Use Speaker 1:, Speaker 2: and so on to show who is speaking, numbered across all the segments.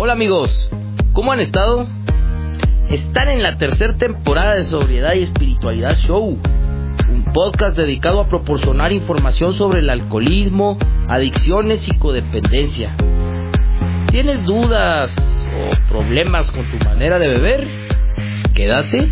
Speaker 1: Hola amigos, ¿cómo han estado? Están en la tercera temporada de Sobriedad y Espiritualidad Show, un podcast dedicado a proporcionar información sobre el alcoholismo, adicciones y codependencia. ¿Tienes dudas o problemas con tu manera de beber? Quédate.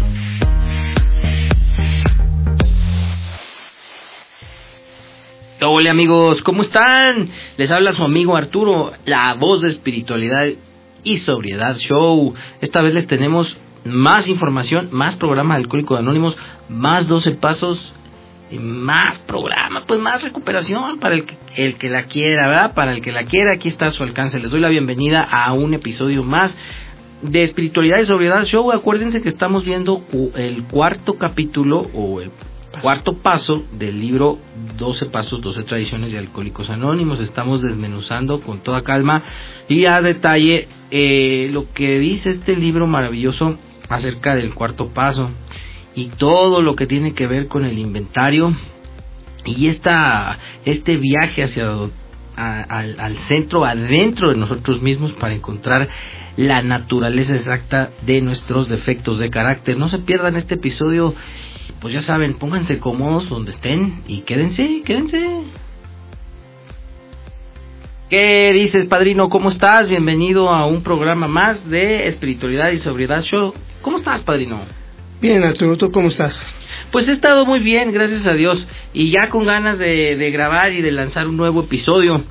Speaker 1: Hola amigos, ¿cómo están? Les habla su amigo Arturo, la voz de Espiritualidad y Sobriedad Show. Esta vez les tenemos más información, más programa de Alcohólicos Anónimos, más 12 pasos, más programa, pues más recuperación para el que la quiera, ¿verdad? Para el que la quiera, aquí está a su alcance. Les doy la bienvenida a un episodio más de Espiritualidad y Sobriedad Show. Acuérdense que estamos viendo el cuarto capítulo o el cuarto paso del libro 12 pasos, 12 tradiciones de Alcohólicos Anónimos. Estamos desmenuzando con toda calma y a detalle lo que dice este libro maravilloso acerca del cuarto paso y todo lo que tiene que ver con el inventario y este viaje hacia al centro, adentro de nosotros mismos, para encontrar la naturaleza exacta de nuestros defectos de carácter. No se pierdan este episodio. Pues ya saben, pónganse cómodos donde estén y quédense. ¿Qué dices, padrino? ¿Cómo estás? Bienvenido a un programa más de Espiritualidad y Sobriedad Show. ¿Cómo estás, padrino?
Speaker 2: Bien, Arturo, ¿tú cómo estás?
Speaker 1: Pues he estado muy bien, gracias a Dios, y ya con ganas de grabar y de lanzar un nuevo episodio.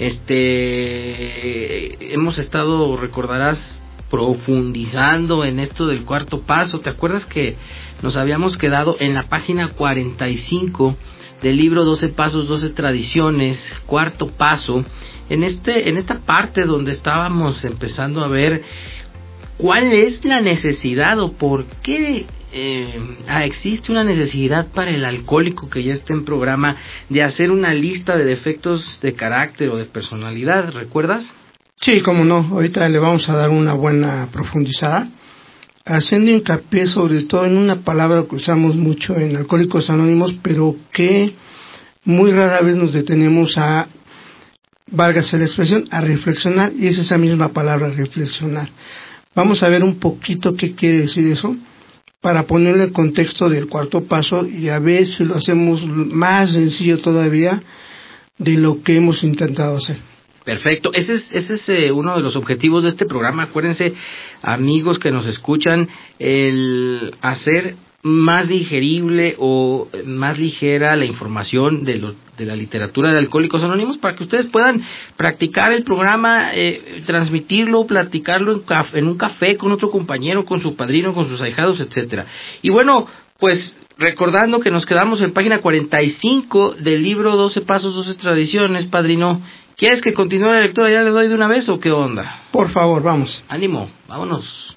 Speaker 1: Hemos estado, recordarás, profundizando en esto del cuarto paso. ¿Te acuerdas que nos habíamos quedado en la página 45 del libro 12 pasos, 12 tradiciones, cuarto paso, en esta parte donde estábamos empezando a ver cuál es la necesidad o por qué existe una necesidad para el alcohólico que ya está en programa de hacer una lista de defectos de carácter o de personalidad? ¿Recuerdas?
Speaker 2: Sí, cómo no, ahorita le vamos a dar una buena profundizada, haciendo hincapié sobre todo en una palabra que usamos mucho en Alcohólicos Anónimos, pero que muy rara vez nos detenemos a, válgase la expresión, a reflexionar, y es esa misma palabra, reflexionar. Vamos a ver un poquito qué quiere decir eso, para ponerle el contexto del cuarto paso y a ver si lo hacemos más sencillo todavía de lo que hemos intentado hacer.
Speaker 1: Perfecto, ese es uno de los objetivos de este programa. Acuérdense, amigos que nos escuchan, el hacer más digerible o más ligera la información de la literatura de Alcohólicos Anónimos, para que ustedes puedan practicar el programa, transmitirlo, platicarlo en un café con otro compañero, con su padrino, con sus ahijados, etcétera. Y bueno, pues recordando que nos quedamos en página 45 del libro 12 pasos, 12 tradiciones, padrino. ¿Quieres que continúe la lectura? ¿Ya le doy de una vez o qué onda?
Speaker 2: Por favor, vamos.
Speaker 1: Ánimo, vámonos.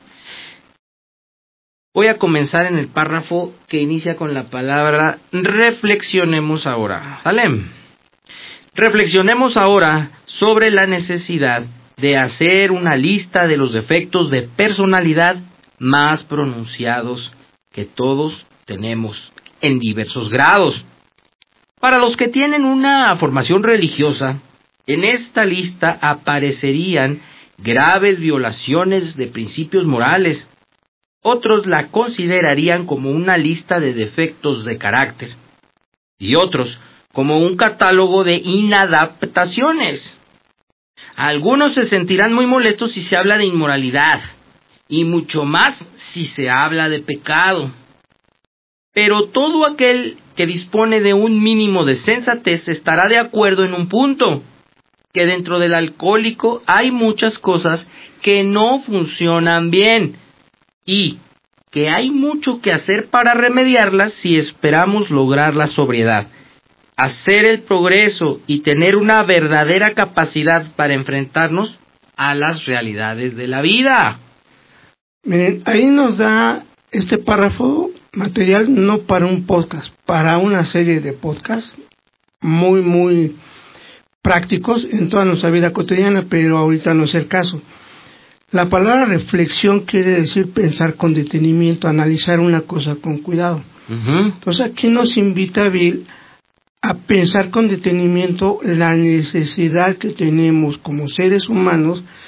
Speaker 1: Voy a comenzar en el párrafo que inicia con la palabra reflexionemos ahora. ¿Sale? Reflexionemos ahora sobre la necesidad de hacer una lista de los defectos de personalidad más pronunciados que todos tenemos en diversos grados. Para los que tienen una formación religiosa, en esta lista aparecerían graves violaciones de principios morales. Otros la considerarían como una lista de defectos de carácter y otros como un catálogo de inadaptaciones. Algunos se sentirán muy molestos si se habla de inmoralidad y mucho más si se habla de pecado. Pero todo aquel que dispone de un mínimo de sensatez estará de acuerdo en un punto: que dentro del alcohólico hay muchas cosas que no funcionan bien y que hay mucho que hacer para remediarlas si esperamos lograr la sobriedad, hacer el progreso y tener una verdadera capacidad para enfrentarnos a las realidades de la vida.
Speaker 2: Miren, ahí nos da este párrafo material no para un podcast, para una serie de podcasts muy prácticos en toda nuestra vida cotidiana, pero ahorita no es el caso. La palabra reflexión quiere decir pensar con detenimiento, analizar una cosa con cuidado. Entonces aquí nos invita Bill a pensar con detenimiento la necesidad que tenemos como seres humanos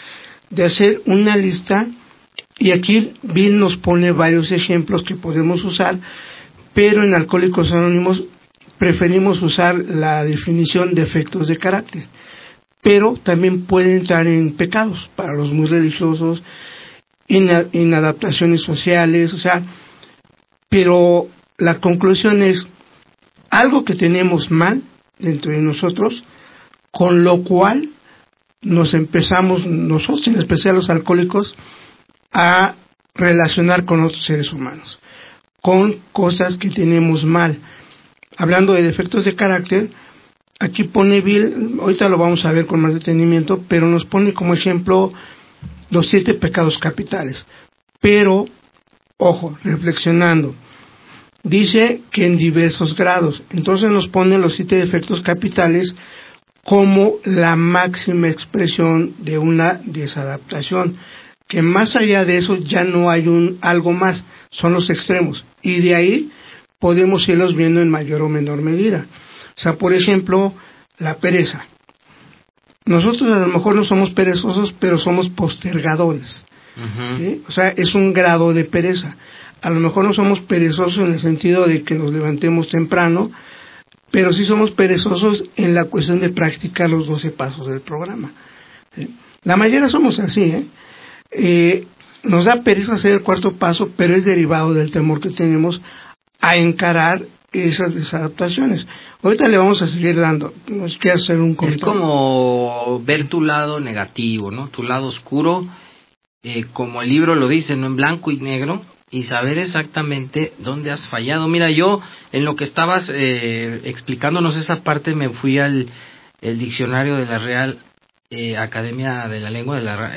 Speaker 2: de hacer una lista, y aquí Bill nos pone varios ejemplos que podemos usar, pero en Alcohólicos Anónimos preferimos usar la definición de efectos de carácter, pero también puede entrar en pecados para los muy religiosos, inadaptaciones sociales, o sea, pero la conclusión es algo que tenemos mal dentro de nosotros, con lo cual nos empezamos, nosotros en especial los alcohólicos, a relacionar con otros seres humanos, con cosas que tenemos mal. Hablando de defectos de carácter, aquí pone Bill, ahorita lo vamos a ver con más detenimiento, pero nos pone como ejemplo los 7 pecados capitales. Pero, ojo, reflexionando, dice que en diversos grados, entonces nos pone los 7 defectos capitales como la máxima expresión de una desadaptación, que más allá de eso ya no hay algo más, son los extremos, y de ahí podemos irlos viendo en mayor o menor medida. O sea, por ejemplo, la pereza. Nosotros a lo mejor no somos perezosos, pero somos postergadores. ¿Sí? O sea, es un grado de pereza. A lo mejor no somos perezosos en el sentido de que nos levantemos temprano, pero sí somos perezosos en la cuestión de practicar los 12 pasos del programa. ¿Sí? La mayoría somos así, nos da pereza hacer el 4º paso, pero es derivado del temor que tenemos a encarar esas desadaptaciones. Ahorita le vamos a seguir dando. Nos quiere hacer un comentario.
Speaker 1: Es como ver tu lado negativo, ¿no? Tu lado oscuro, como el libro lo dice, ¿no? En blanco y negro, y saber exactamente dónde has fallado. Mira, yo en lo que estabas explicándonos esa parte me fui al el diccionario de la Real Academia de la Lengua, de la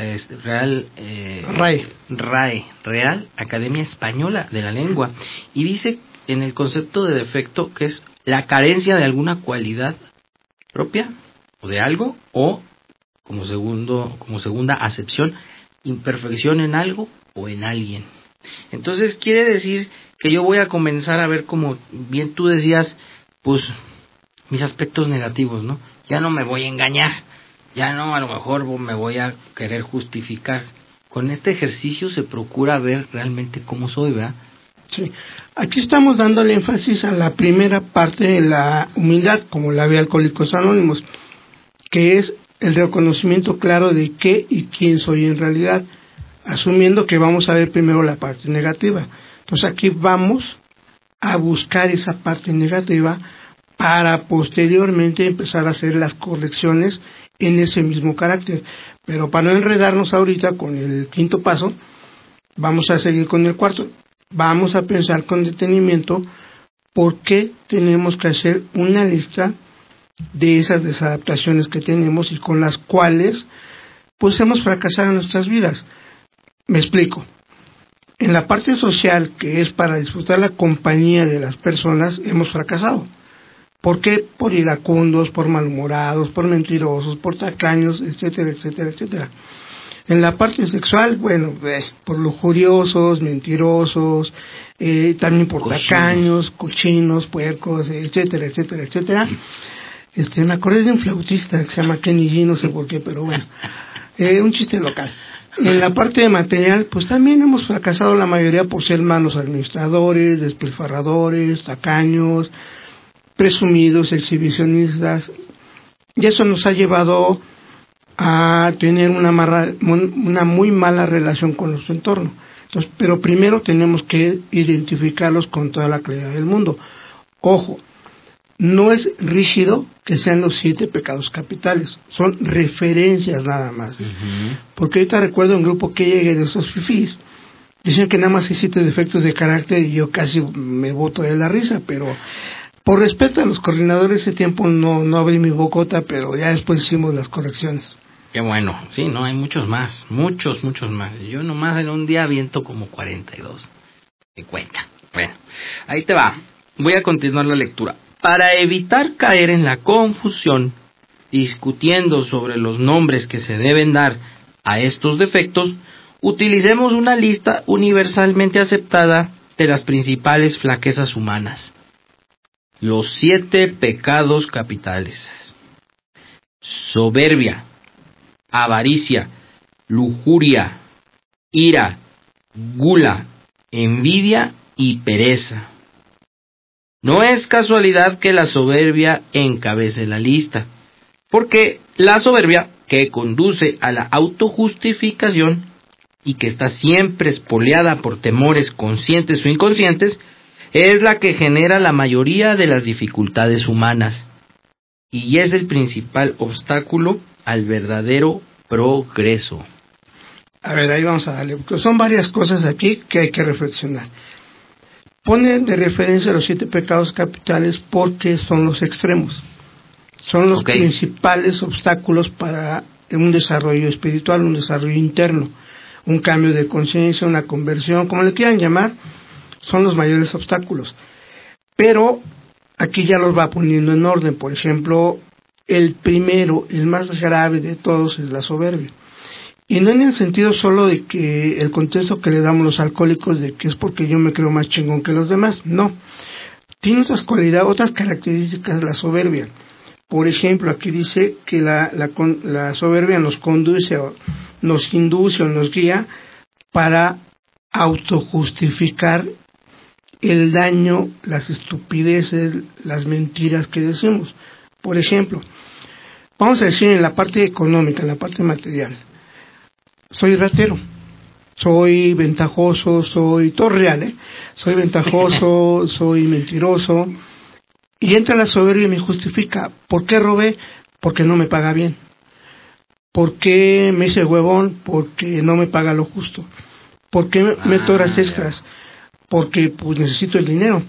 Speaker 1: Real Academia Española de la Lengua, y dice en el concepto de defecto que es la carencia de alguna cualidad propia o de algo, o como segunda acepción, imperfección en algo o en alguien. Entonces quiere decir que yo voy a comenzar a ver, como bien tú decías, pues mis aspectos negativos, ¿no? Ya no me voy a engañar, ya no a lo mejor me voy a querer justificar. Con este ejercicio se procura ver realmente cómo soy, ¿verdad?
Speaker 2: Sí, aquí estamos dándole énfasis a la primera parte de la humildad, como la ve Alcohólicos Anónimos, que es el reconocimiento claro de qué y quién soy en realidad, asumiendo que vamos a ver primero la parte negativa. Entonces aquí vamos a buscar esa parte negativa para posteriormente empezar a hacer las correcciones en ese mismo carácter. Pero para no enredarnos ahorita con el 5º paso, vamos a seguir con el 4º. Vamos a pensar con detenimiento por qué tenemos que hacer una lista de esas desadaptaciones que tenemos y con las cuales pues hemos fracasado en nuestras vidas. Me explico. En la parte social, que es para disfrutar la compañía de las personas, hemos fracasado. ¿Por qué? Por iracundos, por malhumorados, por mentirosos, por tacaños, etcétera, etcétera, etcétera. En la parte sexual, bueno, por lujuriosos, mentirosos, también por tacaños, cochinos, puercos, etcétera, etcétera, etcétera. Me acordé de un flautista que se llama Kenny G, no sé por qué, pero bueno, un chiste local. En la parte de material, pues también hemos fracasado la mayoría por ser malos administradores, despilfarradores, tacaños, presumidos, exhibicionistas, y eso nos ha llevado a tener una muy mala relación con nuestro entorno. Entonces, pero primero tenemos que identificarlos con toda la claridad del mundo. Ojo, no es rígido que sean los 7 pecados capitales, son referencias nada más. Porque ahorita recuerdo un grupo que llegué de esos fifís, dicen que nada más hay 7 defectos de carácter y yo casi me boto de la risa, pero por respeto a los coordinadores ese tiempo no abrí mi bocota, pero ya después hicimos las correcciones.
Speaker 1: Qué bueno, sí, no, hay muchos más. Yo nomás en un día aviento como 42. ¿Te cuenta? Bueno, ahí te va. Voy a continuar la lectura. Para evitar caer en la confusión, discutiendo sobre los nombres que se deben dar a estos defectos, utilicemos una lista universalmente aceptada de las principales flaquezas humanas. Los 7 pecados capitales: soberbia, avaricia, lujuria, ira, gula, envidia y pereza. No es casualidad que la soberbia encabece la lista, porque la soberbia, que conduce a la autojustificación y que está siempre espoleada por temores conscientes o inconscientes, es la que genera la mayoría de las dificultades humanas y es el principal obstáculo al verdadero progreso.
Speaker 2: A ver, ahí vamos a darle, porque son varias cosas aquí que hay que reflexionar. Pone de referencia los 7 pecados capitales porque son los extremos, son los principales obstáculos para un desarrollo espiritual, un desarrollo interno, un cambio de conciencia, una conversión, como le quieran llamar, son los mayores obstáculos. Pero aquí ya los va poniendo en orden. Por ejemplo, el primero, el más grave de todos, es la soberbia. Y no en el sentido solo de que el contexto que le damos los alcohólicos de que es porque yo me creo más chingón que los demás, no. Tiene otras cualidades, otras características la soberbia. Por ejemplo, aquí dice que la soberbia nos conduce, nos induce o nos guía para autojustificar el daño, las estupideces, las mentiras que decimos. Por ejemplo, vamos a decir en la parte económica, en la parte material, soy ratero, soy ventajoso, soy todo real, soy ventajoso, soy mentiroso, y entra la soberbia y me justifica. ¿Por qué robé? Porque no me paga bien. ¿Por qué me hice huevón? Porque no me paga lo justo. ¿Por qué meto horas extras? Porque pues necesito el dinero.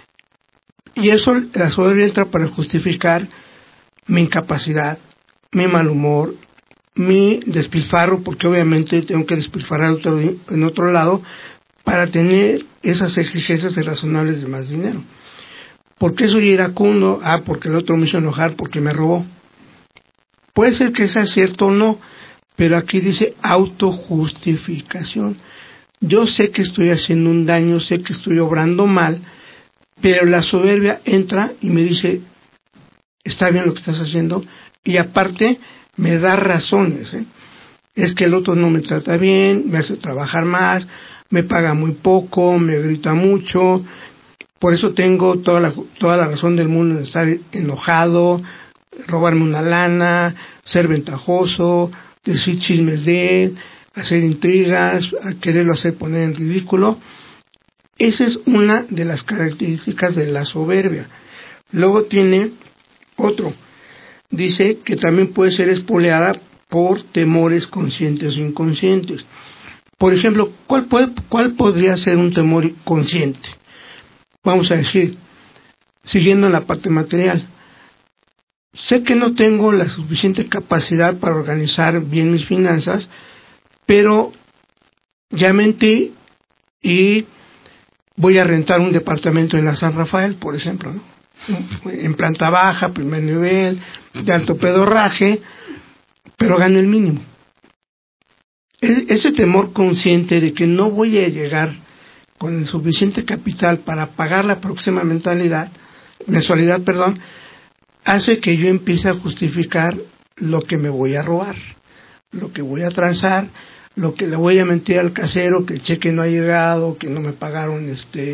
Speaker 2: Y eso, la soberbia entra para justificar mi incapacidad, mi mal humor, mi despilfarro, porque obviamente tengo que despilfarrar en otro lado para tener esas exigencias irrazonables de más dinero. ¿Por qué soy iracundo? Porque el otro me hizo enojar porque me robó. Puede ser que sea cierto o no, pero aquí dice autojustificación. Yo sé que estoy haciendo un daño, sé que estoy obrando mal, pero la soberbia entra y me dice, está bien lo que estás haciendo, y aparte me da razones. Es que el otro no me trata bien, me hace trabajar más, me paga muy poco, me grita mucho, por eso tengo toda la razón del mundo en estar enojado, robarme una lana, ser ventajoso, decir chismes de él, hacer intrigas, quererlo hacer poner en ridículo. Esa es una de las características de la soberbia. Luego tiene otro. Dice que también puede ser espoleada por temores conscientes o inconscientes. Por ejemplo, ¿cuál podría ser un temor consciente? Vamos a decir, siguiendo en la parte material. Sé que no tengo la suficiente capacidad para organizar bien mis finanzas, pero ya mentí y voy a rentar un departamento en la San Rafael, por ejemplo, ¿no? En planta baja, primer nivel, de alto pedorraje, pero gano el mínimo. Ese temor consciente de que no voy a llegar con el suficiente capital para pagar la próxima mensualidad, hace que yo empiece a justificar lo que me voy a robar, lo que voy a transar, lo que le voy a mentir al casero, que el cheque no ha llegado, que no me pagaron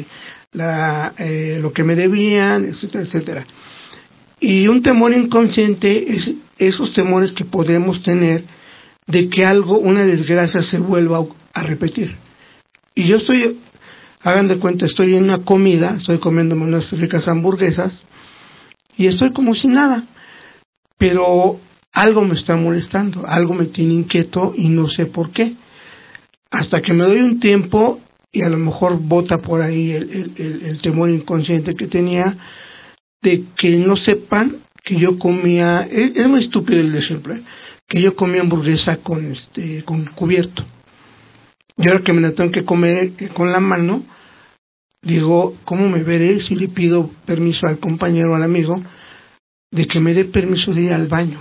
Speaker 2: lo que me debían, etcétera, etcétera. Y un temor inconsciente es esos temores que podemos tener de que una desgracia se vuelva a repetir. Y yo hagan de cuenta, estoy en una comida, estoy comiéndome unas ricas hamburguesas y estoy como si nada, pero algo me está molestando, algo me tiene inquieto y no sé por qué. Hasta que me doy un tiempo y a lo mejor bota por ahí el temor inconsciente que tenía de que no sepan que yo comía, es muy estúpido el ejemplo, que yo comía hamburguesa con cubierto. Y ahora que me la tengo que comer con la mano, digo, ¿cómo me veré si le pido permiso al compañero, al amigo, de que me dé permiso de ir al baño?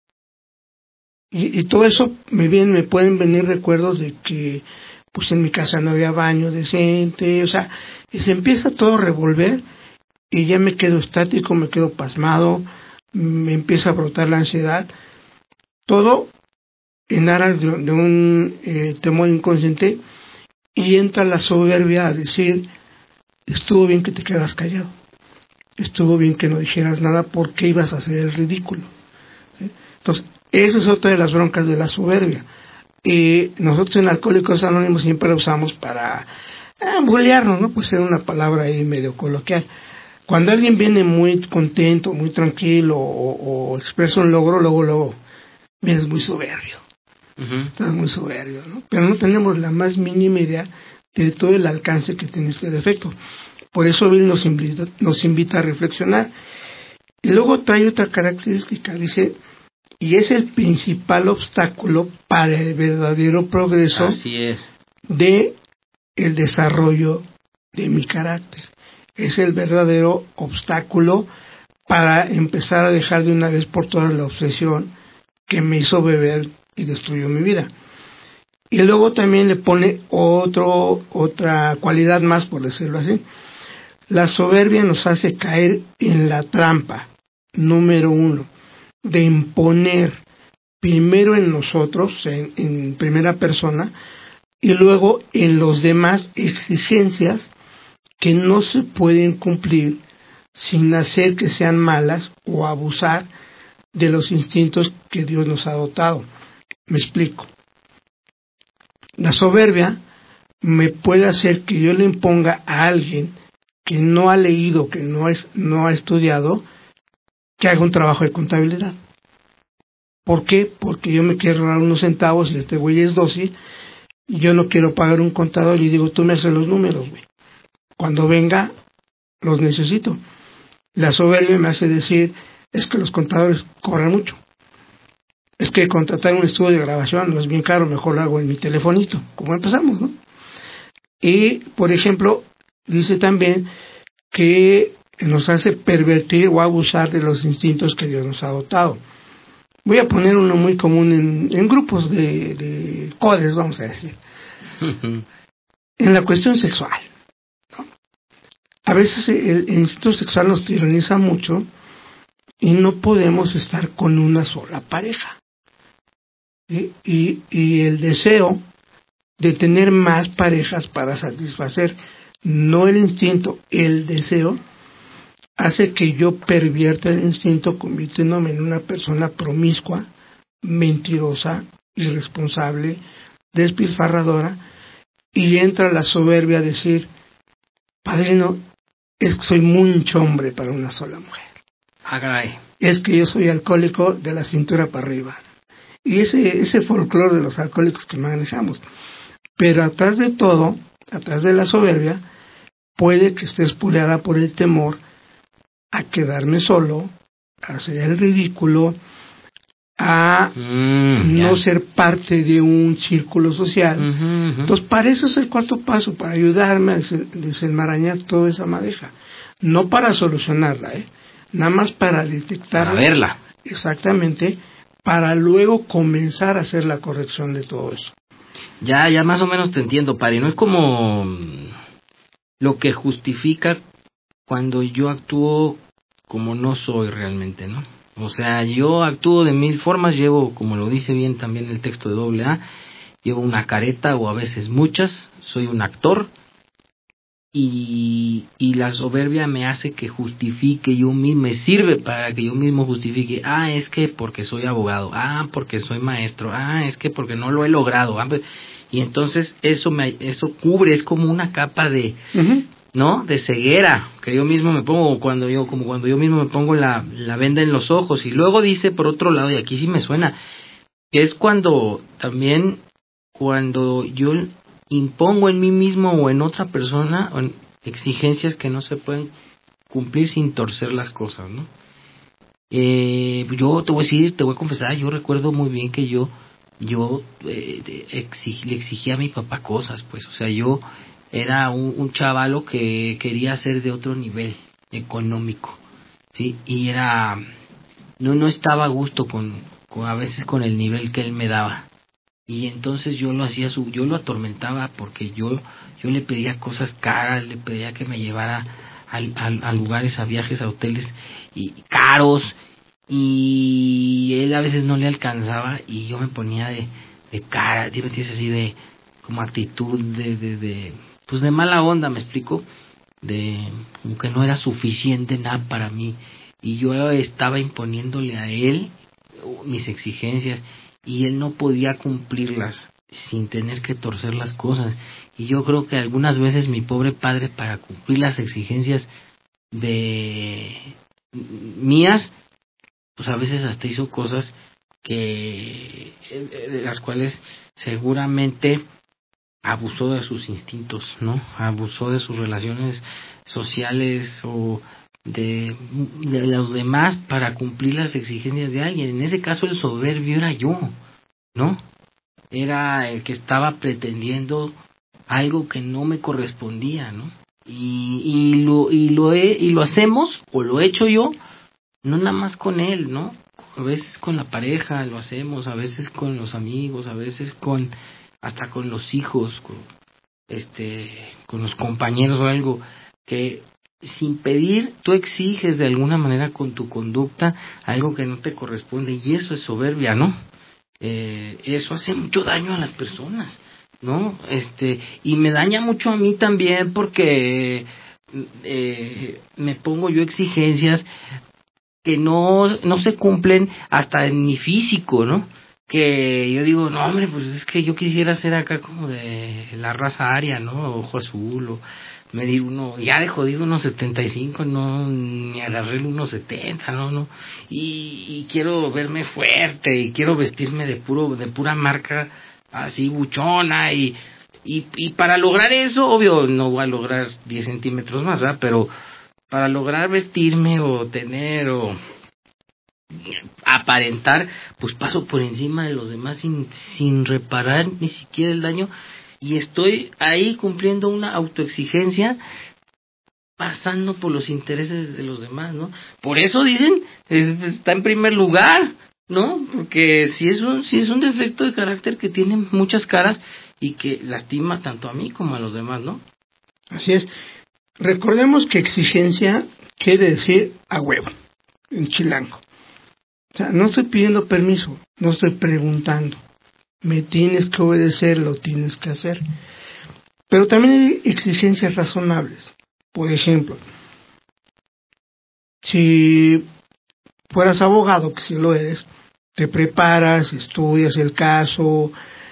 Speaker 2: Y todo eso me pueden venir recuerdos de que pues en mi casa no había baño decente, o sea, y se empieza todo a revolver y ya me quedo estático, me quedo pasmado, me empieza a brotar la ansiedad, todo en aras de un temor inconsciente, y entra la soberbia a decir, estuvo bien que te quedas callado, estuvo bien que no dijeras nada porque ibas a hacer el ridículo. ¿Sí? Entonces, esa es otra de las broncas de la soberbia. Y nosotros en Alcohólicos Anónimos siempre la usamos para bullearnos, ¿no? Pues era una palabra ahí medio coloquial. Cuando alguien viene muy contento, muy tranquilo o expresa un logro, luego, vienes muy soberbio. Estás muy soberbio, ¿no? Pero no tenemos la más mínima idea de todo el alcance que tiene este defecto. Por eso Bill nos invita a reflexionar. Y luego trae otra característica, dice, y es el principal obstáculo para el verdadero progreso de el desarrollo de mi carácter. Es el verdadero obstáculo para empezar a dejar de una vez por todas la obsesión que me hizo beber y destruyó mi vida. Y luego también le pone otra cualidad más, por decirlo así. La soberbia nos hace caer en la trampa, número 1, de imponer primero en nosotros, en primera persona, y luego en los demás exigencias que no se pueden cumplir sin hacer que sean malas o abusar de los instintos que Dios nos ha dotado. Me explico. La soberbia me puede hacer que yo le imponga a alguien que no ha leído, que no ha estudiado, que haga un trabajo de contabilidad. ¿Por qué? Porque yo me quiero ahorrar unos centavos y este güey es dócil y yo no quiero pagar un contador y digo, tú me haces los números, güey. Cuando venga, los necesito. La soberbia me hace decir, es que los contadores cobran mucho. Es que contratar un estudio de grabación no es bien caro, mejor lo hago en mi telefonito, como empezamos, ¿no? Y, por ejemplo, dice también que nos hace pervertir o abusar de los instintos que Dios nos ha dotado. Voy a poner uno muy común en grupos de codes, vamos a decir. En la cuestión sexual, ¿no? A veces el instinto sexual nos tiraniza mucho y no podemos estar con una sola pareja. ¿Sí? Y el deseo de tener más parejas para satisfacer, no el instinto, el deseo, hace que yo pervierta el instinto convirtiéndome en una persona promiscua, mentirosa, irresponsable, despilfarradora, y entra la soberbia a decir, padrino, es que soy mucho hombre para una sola mujer.
Speaker 1: Ah, caray.
Speaker 2: Es que yo soy alcohólico de la cintura para arriba. Y ese folclore de los alcohólicos que manejamos. Pero atrás de todo, atrás de la soberbia, puede que esté espoleada por el temor a quedarme solo, a hacer el ridículo, a no ser parte de un círculo social. Entonces, para eso es el cuarto paso, para ayudarme a desenmarañar toda esa madeja. No para solucionarla, nada más para detectarla.
Speaker 1: Para verla.
Speaker 2: Exactamente, para luego comenzar a hacer la corrección de todo eso.
Speaker 1: Ya más o menos te entiendo, Pari. No es como lo que justifica cuando yo actúo como no soy realmente, ¿no? O sea, yo actúo de 1000 formas, llevo, como lo dice bien también el texto de AA, llevo una careta o a veces muchas, soy un actor, y la soberbia me hace que justifique yo mismo, me sirve para que yo mismo justifique, es que porque soy abogado, porque soy maestro, es que porque no lo he logrado, y entonces eso cubre, es como una capa de, ¿no? De ceguera, que yo mismo me pongo cuando yo mismo me pongo la venda en los ojos. Y luego dice, por otro lado, y aquí sí me suena, que es cuando yo impongo en mí mismo o en otra persona exigencias que no se pueden cumplir sin torcer las cosas, ¿no? Yo te voy a confesar, yo recuerdo muy bien que yo le exigía a mi papá cosas, pues, o sea, yo era un chavalo que quería ser de otro nivel económico, ¿sí? Y no estaba a gusto con a veces con el nivel que él me daba. Y entonces yo lo atormentaba porque yo le pedía cosas caras, le pedía que me llevara a lugares, a viajes, a hoteles y caros, y él a veces no le alcanzaba y yo me ponía de cara, ¿me entiendes? Así de como actitud pues de mala onda, ¿me explico? De como que no era suficiente nada para mí y yo estaba imponiéndole a él mis exigencias y él no podía cumplirlas sin tener que torcer las cosas. Y yo creo que algunas veces mi pobre padre, para cumplir las exigencias de mías, pues a veces hasta hizo cosas que de las cuales seguramente abusó de sus instintos, ¿no? Abusó de sus relaciones sociales o de los demás para cumplir las exigencias de alguien. En ese caso el soberbio era yo, ¿no? Era el que estaba pretendiendo algo que no me correspondía, ¿no? Y lo hacemos, o lo he hecho yo, no nada más con él, ¿no? A veces con la pareja lo hacemos, a veces con los amigos, a veces hasta con los hijos, con los compañeros o algo, que sin pedir tú exiges de alguna manera con tu conducta algo que no te corresponde, y eso es soberbia, ¿no? Eso hace mucho daño a las personas, ¿no? Y me daña mucho a mí también porque me pongo yo exigencias que no se cumplen hasta en mi físico, ¿no? Que yo digo, no hombre, pues es que yo quisiera ser acá como de la raza aria, ¿no? Ojo azul, o medir ya de jodido 1.75, no, ni agarré el 1.70, no, y quiero verme fuerte, y quiero vestirme de pura marca, así buchona, y para lograr eso, obvio, no voy a lograr 10 centímetros más, ¿verdad? Pero para lograr vestirme o tener o aparentar, pues paso por encima de los demás sin reparar ni siquiera el daño, y estoy ahí cumpliendo una autoexigencia pasando por los intereses de los demás, ¿no? Por eso dicen, está en primer lugar, ¿no? Porque si es un defecto de carácter que tiene muchas caras y que lastima tanto a mí como a los demás, ¿no?
Speaker 2: Así es. Recordemos que exigencia quiere decir a huevo, en chilango. O sea, no estoy pidiendo permiso, no estoy preguntando. Me tienes que obedecer, lo tienes que hacer. Pero también hay exigencias razonables. Por ejemplo, si fueras abogado, que si lo eres, te preparas, estudias el caso,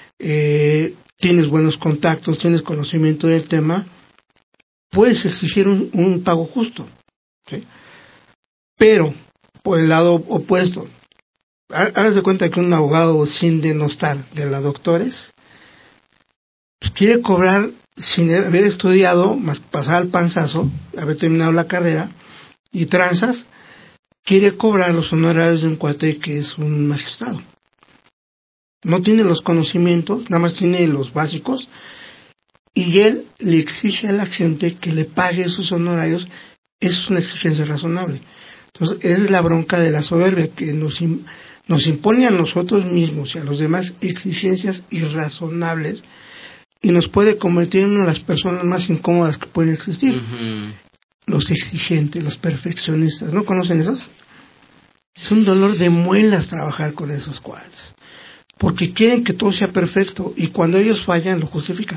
Speaker 2: tienes buenos contactos, tienes conocimiento del tema, puedes exigir un pago justo, ¿sí? Pero, por el lado opuesto, haz de cuenta que un abogado, sin denostar de la doctores, pues quiere cobrar sin haber estudiado, más pasar al panzazo, haber terminado la carrera, y tranzas, quiere cobrar los honorarios de un cuate que es un magistrado. No tiene los conocimientos, nada más tiene los básicos, y él le exige a la gente que le pague sus honorarios. Eso es una exigencia razonable. Entonces, esa es la bronca de la soberbia, que nos impone a nosotros mismos y a los demás exigencias irrazonables, y nos puede convertir en una de las personas más incómodas que pueden existir. Uh-huh. Los exigentes, los perfeccionistas, ¿no conocen esos? Es un dolor de muelas trabajar con esos cuadros, porque quieren que todo sea perfecto, y cuando ellos fallan lo justifican.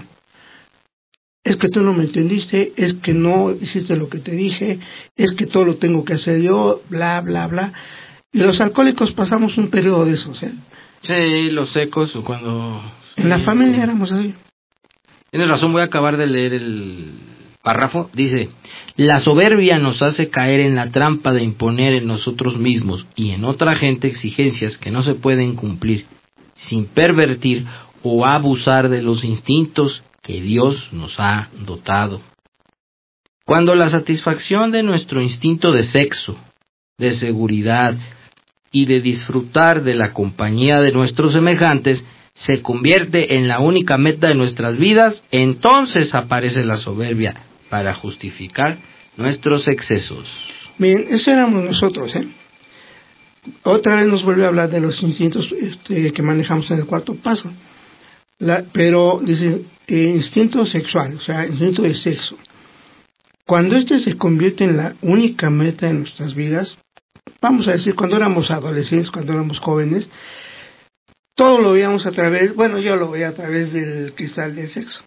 Speaker 2: Es que tú no me entendiste, es que no hiciste lo que te dije, es que todo lo tengo que hacer yo, bla, bla, bla. Y los alcohólicos pasamos un periodo de esos, ¿eh?
Speaker 1: Sí, los secos, cuando...
Speaker 2: En la familia éramos así.
Speaker 1: Tienes razón, voy a acabar de leer el párrafo. Dice: la soberbia nos hace caer en la trampa de imponer en nosotros mismos y en otra gente exigencias que no se pueden cumplir, sin pervertir o abusar de los instintos que Dios nos ha dotado. Cuando la satisfacción de nuestro instinto de sexo, de seguridad y de disfrutar de la compañía de nuestros semejantes se convierte en la única meta de nuestras vidas, entonces aparece la soberbia para justificar nuestros excesos.
Speaker 2: Bien, eso éramos nosotros, ¿eh? Otra vez nos vuelve a hablar de los instintos que manejamos en el cuarto paso. Pero dice instinto sexual, o sea, instinto de sexo. Cuando se convierte en la única meta de nuestras vidas, vamos a decir, cuando éramos adolescentes, cuando éramos jóvenes, todo lo veíamos a través, bueno, yo lo veía a través del cristal del sexo.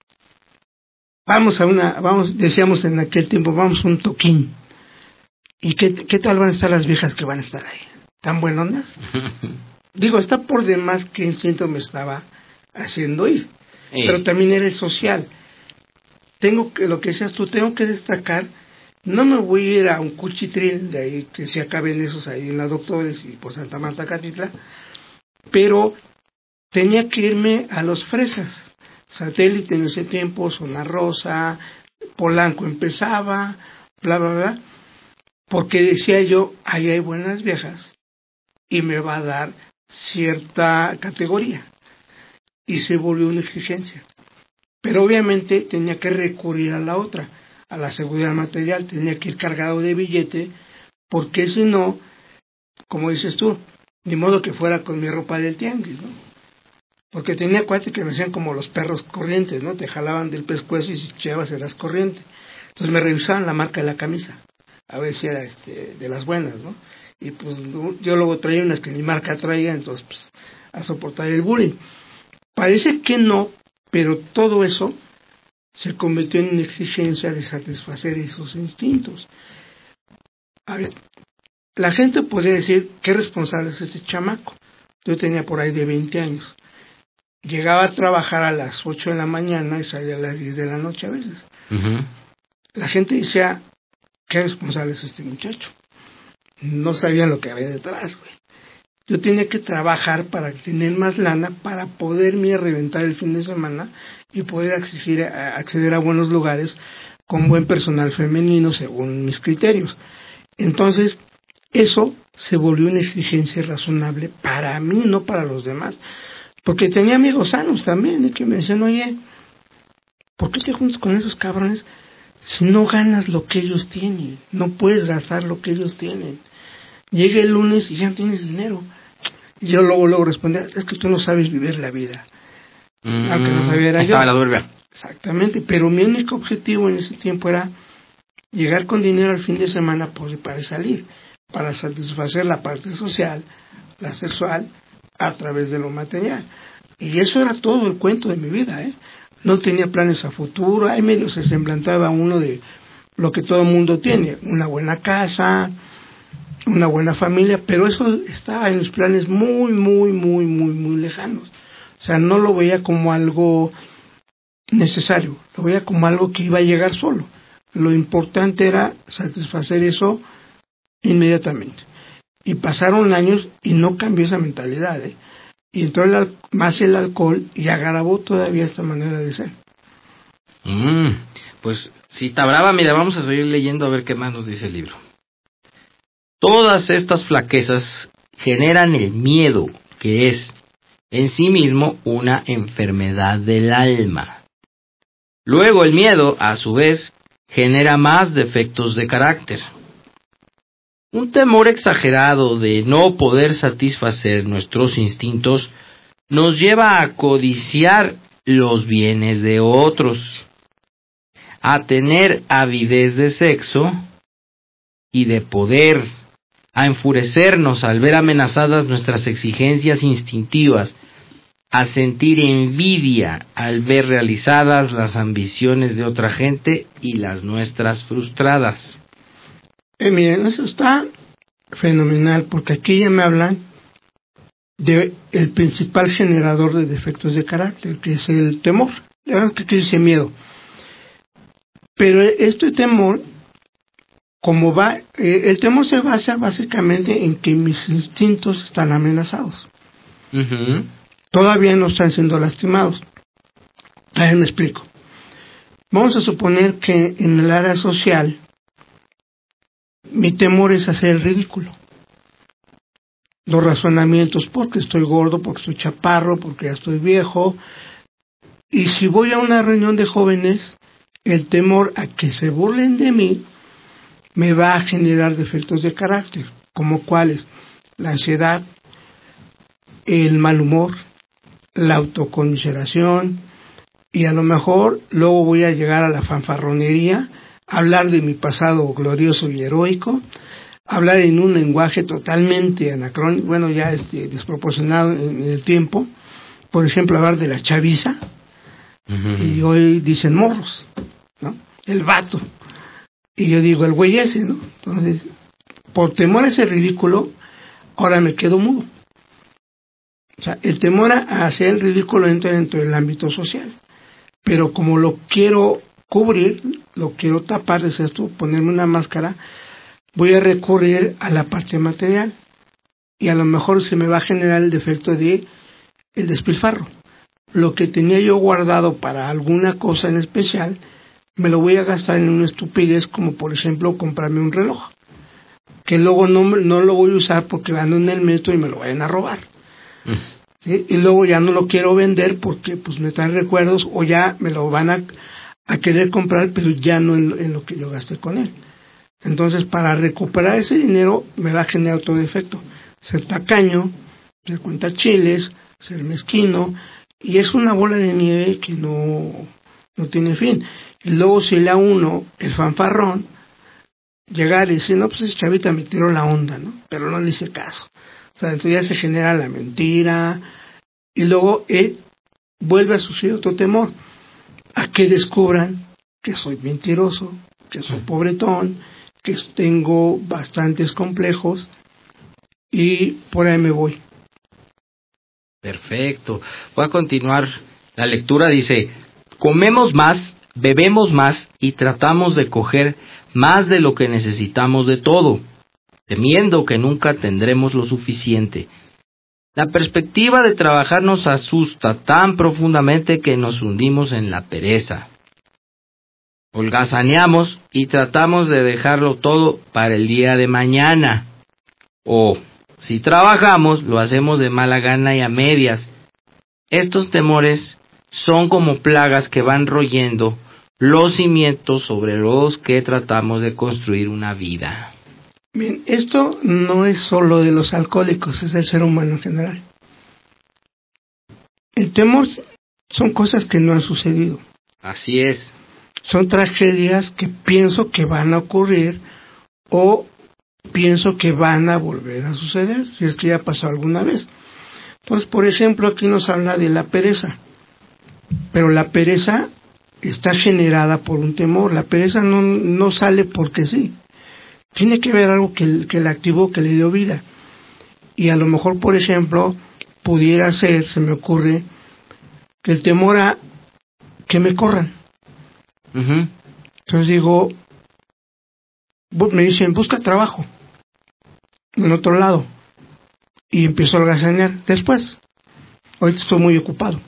Speaker 2: Decíamos en aquel tiempo, vamos a un toquín. ¿Y qué tal van a estar las viejas que van a estar ahí? ¿Tan buenonas? Digo, está por demás qué instinto me estaba haciendo ir. Pero también era el social. Lo que decías tú, tengo que destacar, no me voy a ir a un cuchitril, de ahí que se acaben esos ahí en la Doctores y por Santa Marta Catitla, pero tenía que irme a los fresas. Satélite en ese tiempo, Zona Rosa, Polanco empezaba, bla, bla, bla, porque decía yo, ahí hay buenas viejas y me va a dar cierta categoría. Y se volvió una exigencia. Pero obviamente tenía que recurrir a la otra, a la seguridad material, tenía que ir cargado de billete, porque si no, como dices tú, ni modo que fuera con mi ropa del tianguis, ¿no? Porque tenía cuates que me hacían como los perros corrientes, ¿no? Te jalaban del pescuezo y si llevas eras corriente. Entonces me revisaban la marca de la camisa, a ver si era de las buenas, ¿no? Y pues yo luego traía unas que ni marca traía, entonces pues a soportar el bullying. Parece que no, pero todo eso se convirtió en una exigencia de satisfacer esos instintos. A ver, la gente podría decir, ¿qué responsable es este chamaco? Yo tenía por ahí de 20 años. Llegaba a trabajar a las 8 de la mañana y salía a las 10 de la noche a veces. Uh-huh. La gente decía, ¿qué responsable es este muchacho? No sabían lo que había detrás, güey. Yo tenía que trabajar para tener más lana, para poderme reventar el fin de semana y poder acceder a buenos lugares con buen personal femenino según mis criterios. Entonces, eso se volvió una exigencia razonable para mí, no para los demás. Porque tenía amigos sanos también, que me decían, oye, ¿por qué te juntas con esos cabrones si no ganas lo que ellos tienen? No puedes gastar lo que ellos tienen. Llega el lunes y ya no tienes dinero. Y yo luego respondía, es que tú no sabes vivir la vida. Aunque no sabía era yo.
Speaker 1: Estaba la duerma.
Speaker 2: Exactamente, pero mi único objetivo en ese tiempo era llegar con dinero al fin de semana para salir, para satisfacer la parte social, la sexual, a través de lo material. Y eso era todo el cuento de mi vida, ¿eh? No tenía planes a futuro, ahí medio se semblantaba uno de lo que todo el mundo tiene, una buena casa, una buena familia, pero eso estaba en los planes muy, muy, muy, muy, muy lejanos. O sea, no lo veía como algo necesario, lo veía como algo que iba a llegar solo. Lo importante era satisfacer eso inmediatamente. Y pasaron años y no cambió esa mentalidad, ¿eh? Y entró más el alcohol y agravó todavía esta manera de ser.
Speaker 1: Pues si está brava, mira, vamos a seguir leyendo a ver qué más nos dice el libro. Todas estas flaquezas generan el miedo, que es en sí mismo una enfermedad del alma. Luego el miedo, a su vez, genera más defectos de carácter. Un temor exagerado de no poder satisfacer nuestros instintos nos lleva a codiciar los bienes de otros, a tener avidez de sexo y de poder, a enfurecernos al ver amenazadas nuestras exigencias instintivas, a sentir envidia al ver realizadas las ambiciones de otra gente y las nuestras frustradas.
Speaker 2: Miren, eso está fenomenal, porque aquí ya me hablan de el principal generador de defectos de carácter, que es el temor. La verdad es que aquí dice miedo. Pero este temor, el temor se basa básicamente en que mis instintos están amenazados. Uh-huh. Todavía no están siendo lastimados. A ver, me explico. Vamos a suponer que en el área social mi temor es hacer el ridículo. Los razonamientos, porque estoy gordo, porque estoy chaparro, porque ya estoy viejo. Y si voy a una reunión de jóvenes, el temor a que se burlen de mí me va a generar defectos de carácter, como cuáles: la ansiedad, el mal humor, la autoconmiseración, y a lo mejor luego voy a llegar a la fanfarronería, hablar de mi pasado glorioso y heroico, hablar en un lenguaje totalmente anacrónico, bueno, ya desproporcionado en el tiempo. Por ejemplo, hablar de la chaviza, y hoy dicen morros, ¿no? El vato. Y yo digo el güey ese, ¿no? Entonces, por temor a ese ridículo, ahora me quedo mudo. O sea, el temor a hacer el ridículo entra dentro del ámbito social. Pero como lo quiero cubrir, lo quiero tapar, es esto, ponerme una máscara, voy a recurrir a la parte material. Y a lo mejor se me va a generar el defecto de el despilfarro. Lo que tenía yo guardado para alguna cosa en especial, me lo voy a gastar en una estupidez, como por ejemplo comprarme un reloj, que luego no lo voy a usar porque ando en el metro y me lo vayan a robar. ¿Sí? Y luego ya no lo quiero vender porque pues me traen recuerdos, o ya me lo van a querer comprar, pero ya no en lo que yo gasté con él. Entonces, para recuperar ese dinero me va a generar otro defecto: ser tacaño, ser cuentachiles, ser mezquino, y es una bola de nieve que no tiene fin. Y luego, si le a uno el fanfarrón, llegar y decir, no, pues ese chavita me tiró la onda, ¿no? Pero no le hice caso. O sea, entonces ya se genera la mentira, y luego vuelve a suceder otro temor, a que descubran que soy mentiroso, que soy pobretón, que tengo bastantes complejos, y por ahí me voy.
Speaker 1: Perfecto. Voy a continuar. La lectura dice: comemos más, bebemos más y tratamos de coger más de lo que necesitamos de todo, temiendo que nunca tendremos lo suficiente. La perspectiva de trabajar nos asusta tan profundamente que nos hundimos en la pereza. Holgazaneamos y tratamos de dejarlo todo para el día de mañana. O, si trabajamos, lo hacemos de mala gana y a medias. Estos temores son como plagas que van royendo los cimientos sobre los que tratamos de construir una vida.
Speaker 2: Bien, esto no es solo de los alcohólicos, es del ser humano en general. El temor son cosas que no han sucedido.
Speaker 1: Así es.
Speaker 2: Son tragedias que pienso que van a ocurrir, o pienso que van a volver a suceder, si es que ya pasó alguna vez. Entonces, por ejemplo, aquí nos habla de la pereza. Pero la pereza está generada por un temor. La pereza no sale porque sí. Tiene que haber algo que la activó, que le dio vida. Y a lo mejor, por ejemplo, pudiera ser, se me ocurre, que el temor a que me corran. Entonces digo, me dicen, busca trabajo en otro lado. Y empiezo a holgazanear. Después, ahorita estoy muy ocupado.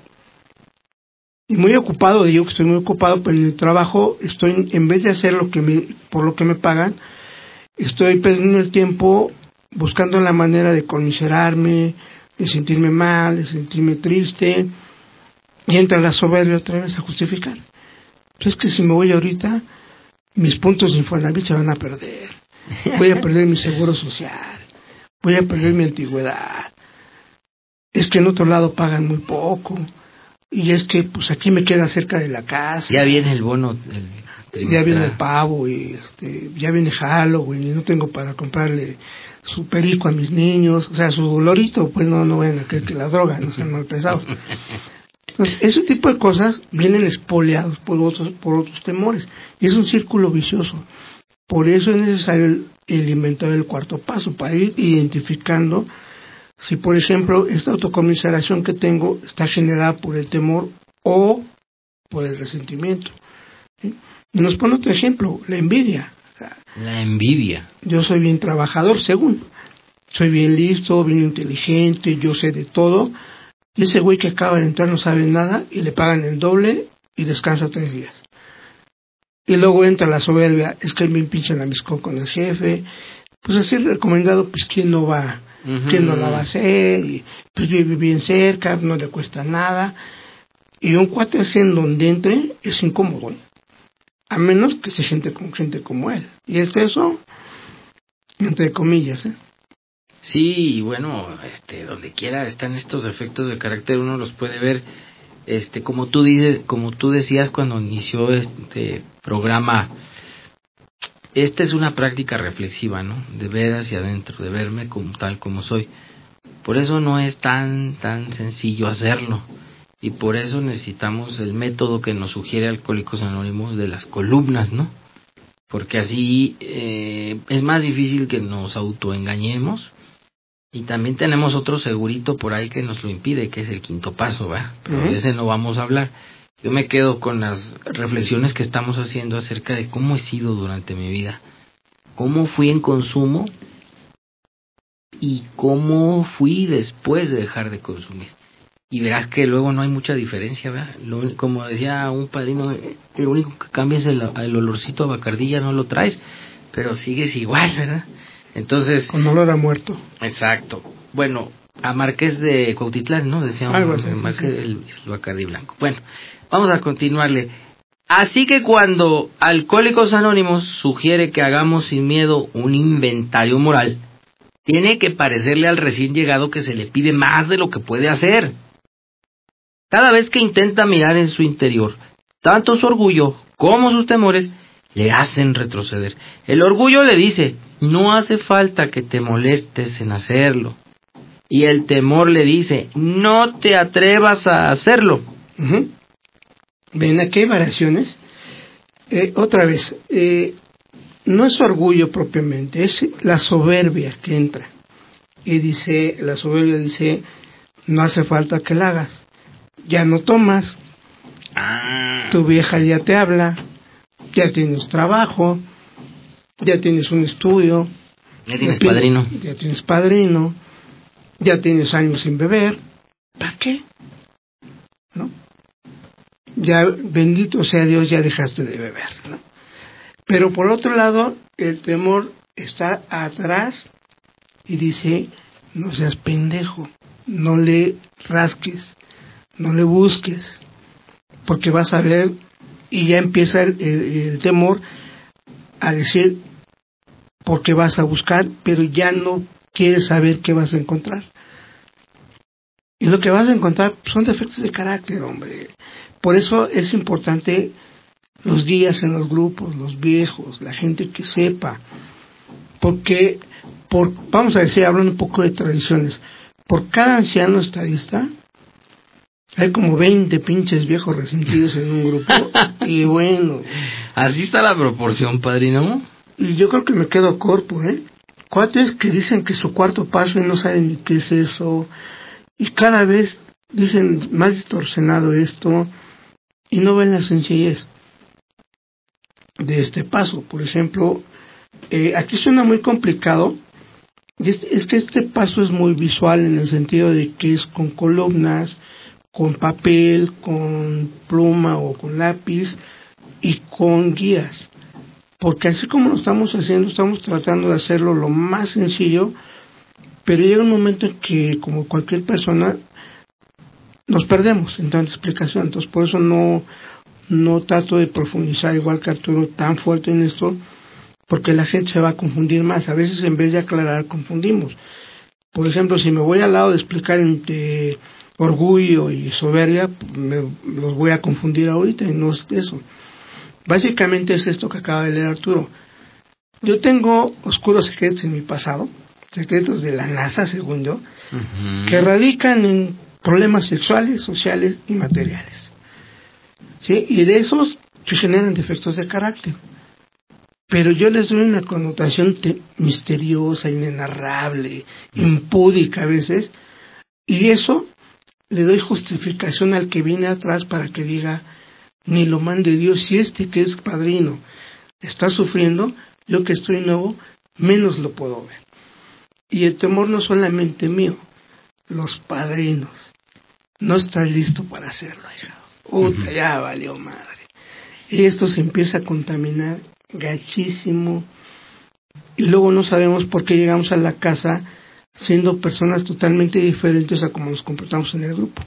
Speaker 2: Y muy ocupado, digo que estoy muy ocupado, pero en el trabajo estoy, en vez de hacer por lo que me pagan, estoy perdiendo el tiempo buscando la manera de conmiserarme, de sentirme mal, de sentirme triste, y entra la soberbia otra vez a justificar. Pues es que si me voy ahorita, mis puntos de Infonavit se van a perder, voy a perder mi seguro social, voy a perder mi antigüedad, es que en otro lado pagan muy poco, y es que pues aquí me queda cerca de la casa.
Speaker 1: Ya viene el bono.
Speaker 2: Ya viene el pavo, y ya viene Halloween, y no tengo para comprarle su perico a mis niños, o sea, su lorito, pues no vayan a creer que la droga, no sean mal pensados. Entonces, ese tipo de cosas vienen expoliados por otros temores, y es un círculo vicioso. Por eso es necesario el inventar el cuarto paso, para ir identificando si, por ejemplo, esta autocomiseración que tengo está generada por el temor o por el resentimiento. ¿Sí? Y nos pone otro ejemplo, la envidia. O sea,
Speaker 1: la envidia.
Speaker 2: Yo soy bien trabajador, según. Soy bien listo, bien inteligente, yo sé de todo. Y ese güey que acaba de entrar no sabe nada y le pagan el doble y descansa 3 días. Y luego entra la soberbia, es que me pinchan a mis con el jefe. Pues así recomendado, pues quién no va, quién no la va a hacer, y pues vive bien cerca, no le cuesta nada. Y un cuate así en donde entre es incómodo, a menos que se gente con gente como él. Y es eso, entre comillas,
Speaker 1: Sí, y bueno, donde quiera están estos efectos de carácter, uno los puede ver, como tú decías cuando inició este programa, esta es una práctica reflexiva, ¿no? De ver hacia adentro, de verme como tal como soy. Por eso no es tan sencillo hacerlo. Y por eso necesitamos el método que nos sugiere Alcohólicos Anónimos de las columnas, ¿no? Porque así es más difícil que nos autoengañemos. Y también tenemos otro segurito por ahí que nos lo impide, que es el quinto paso, ¿verdad? Pero de ese no vamos a hablar. Yo me quedo con las reflexiones que estamos haciendo acerca de cómo he sido durante mi vida. Cómo fui en consumo y cómo fui después de dejar de consumir. Y verás que luego no hay mucha diferencia, ¿verdad? Como decía un padrino, lo único que cambia es el olorcito a Bacardí, ya no lo traes, pero sigues igual, ¿verdad? Entonces...
Speaker 2: con olor a muerto.
Speaker 1: Exacto. Bueno, a Marqués de Cuautitlán, ¿no? Decíamos, Marqués el Bacardí blanco. Bueno, vamos a continuarle. Así que cuando Alcohólicos Anónimos sugiere que hagamos sin miedo un inventario moral, tiene que parecerle al recién llegado que se le pide más de lo que puede hacer. Cada vez que intenta mirar en su interior, tanto su orgullo como sus temores le hacen retroceder. El orgullo le dice, no hace falta que te molestes en hacerlo. Y el temor le dice, no te atrevas a hacerlo.
Speaker 2: Ven, aquí hay variaciones. Otra vez, no es orgullo propiamente, es la soberbia que entra. Y dice, la soberbia dice, no hace falta que la hagas. Ya no tomas, tu vieja ya te habla, ya tienes trabajo, ya tienes un estudio,
Speaker 1: ya tienes padrino,
Speaker 2: ya tienes años sin beber, ¿para qué? ¿No? Ya, bendito sea Dios, ya dejaste de beber, ¿no? Pero por otro lado, el temor está atrás y dice, no seas pendejo, no le rasques, no le busques, porque vas a ver, y ya empieza el temor a decir, porque vas a buscar, pero ya no quieres saber qué vas a encontrar. Y lo que vas a encontrar son defectos de carácter, hombre. Por eso es importante los guías en los grupos, los viejos, la gente que sepa, porque, vamos a decir, hablando un poco de tradiciones, por cada anciano estadista, hay como 20 pinches viejos resentidos en un grupo, y bueno.
Speaker 1: Así está la proporción, padrino.
Speaker 2: Y yo creo que me quedo corto, Cuates que dicen que su cuarto paso y no saben ni qué es eso, y cada vez dicen más distorsionado esto, y no ven la sencillez de este paso. Por ejemplo, aquí suena muy complicado, y es que este paso es muy visual en el sentido de que es con columnas, con papel, con pluma o con lápiz y con guías, porque así como lo estamos haciendo, estamos tratando de hacerlo lo más sencillo, pero llega un momento en que, como cualquier persona, nos perdemos en tanta explicación. Entonces por eso no trato de profundizar igual que Arturo tan fuerte en esto, porque la gente se va a confundir más. A veces en vez de aclarar confundimos. Por ejemplo, si me voy al lado de explicar entre orgullo y soberbia, los voy a confundir ahorita, y no es eso. Básicamente es esto que acaba de leer Arturo. Yo tengo oscuros secretos en mi pasado, secretos de la NASA, según yo, que radican en problemas sexuales, sociales y materiales. ¿Sí? Y de esos se generan defectos de carácter. Pero yo les doy una connotación misteriosa, inenarrable, impúdica a veces, y eso le doy justificación al que viene atrás para que diga, ni lo mande Dios, si este que es padrino está sufriendo, yo que estoy nuevo, menos lo puedo ver. Y el temor no solamente mío, los padrinos. No estás listo para hacerlo, hija. Ya valió madre. Y esto se empieza a contaminar gachísimo, y luego no sabemos por qué llegamos a la casa siendo personas totalmente diferentes a como nos comportamos en el grupo.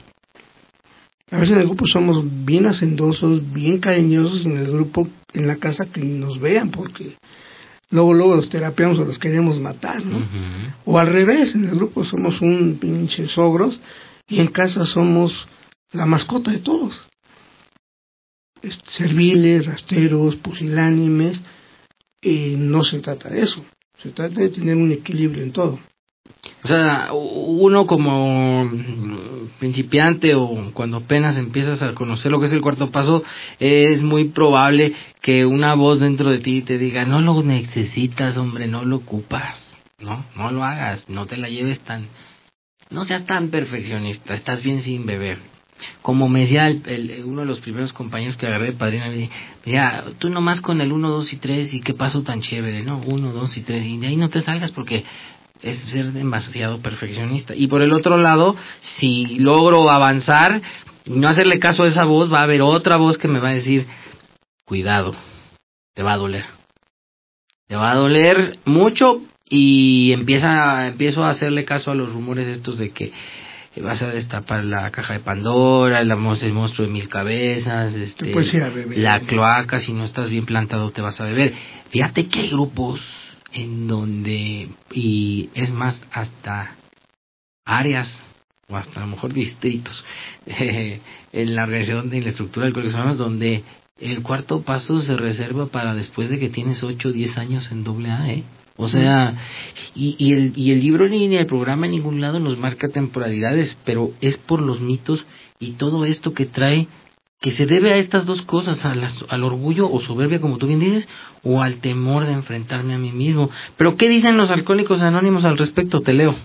Speaker 2: A veces en el grupo somos bien hacendosos, bien cariñosos, en el grupo, en la casa, que nos vean, porque luego los terapeamos o los queremos matar, ¿no? O al revés, en el grupo somos un pinche ogros y en casa somos la mascota de todos. Serviles, rasteros, pusilánimes, no se trata de eso. Se trata de tener un equilibrio en todo.
Speaker 1: O sea, uno como principiante o cuando apenas empiezas a conocer lo que es el cuarto paso, es muy probable que una voz dentro de ti te diga, no lo necesitas, hombre, no lo ocupas, no lo hagas, no te la lleves no seas tan perfeccionista, estás bien sin beber. Como me decía uno de los primeros compañeros que agarré de padrino, me decía, tú nomás con el 1, 2 y 3 y qué paso tan chévere, ¿no? 1, 2 y 3, y de ahí no te salgas porque es ser demasiado perfeccionista. Y por el otro lado, si logro avanzar, no hacerle caso a esa voz, va a haber otra voz que me va a decir, cuidado, te va a doler. Te va a doler mucho y empiezo a hacerle caso a los rumores estos de que vas a destapar la caja de Pandora, el monstruo de 1000 cabezas,
Speaker 2: pues ir a beber,
Speaker 1: la cloaca, si no estás bien plantado te vas a beber. Fíjate que hay grupos en donde, y es más, hasta áreas, o hasta a lo mejor distritos, en la organización de la estructura del colegio, donde el cuarto paso se reserva para después de que tienes 8 o 10 años en AA, O sea, y el libro ni el programa en ningún lado nos marca temporalidades, pero es por los mitos y todo esto que trae, que se debe a estas dos cosas, al orgullo o soberbia, como tú bien dices, o al temor de enfrentarme a mí mismo. Pero ¿qué dicen los Alcohólicos Anónimos al respecto? Te leo.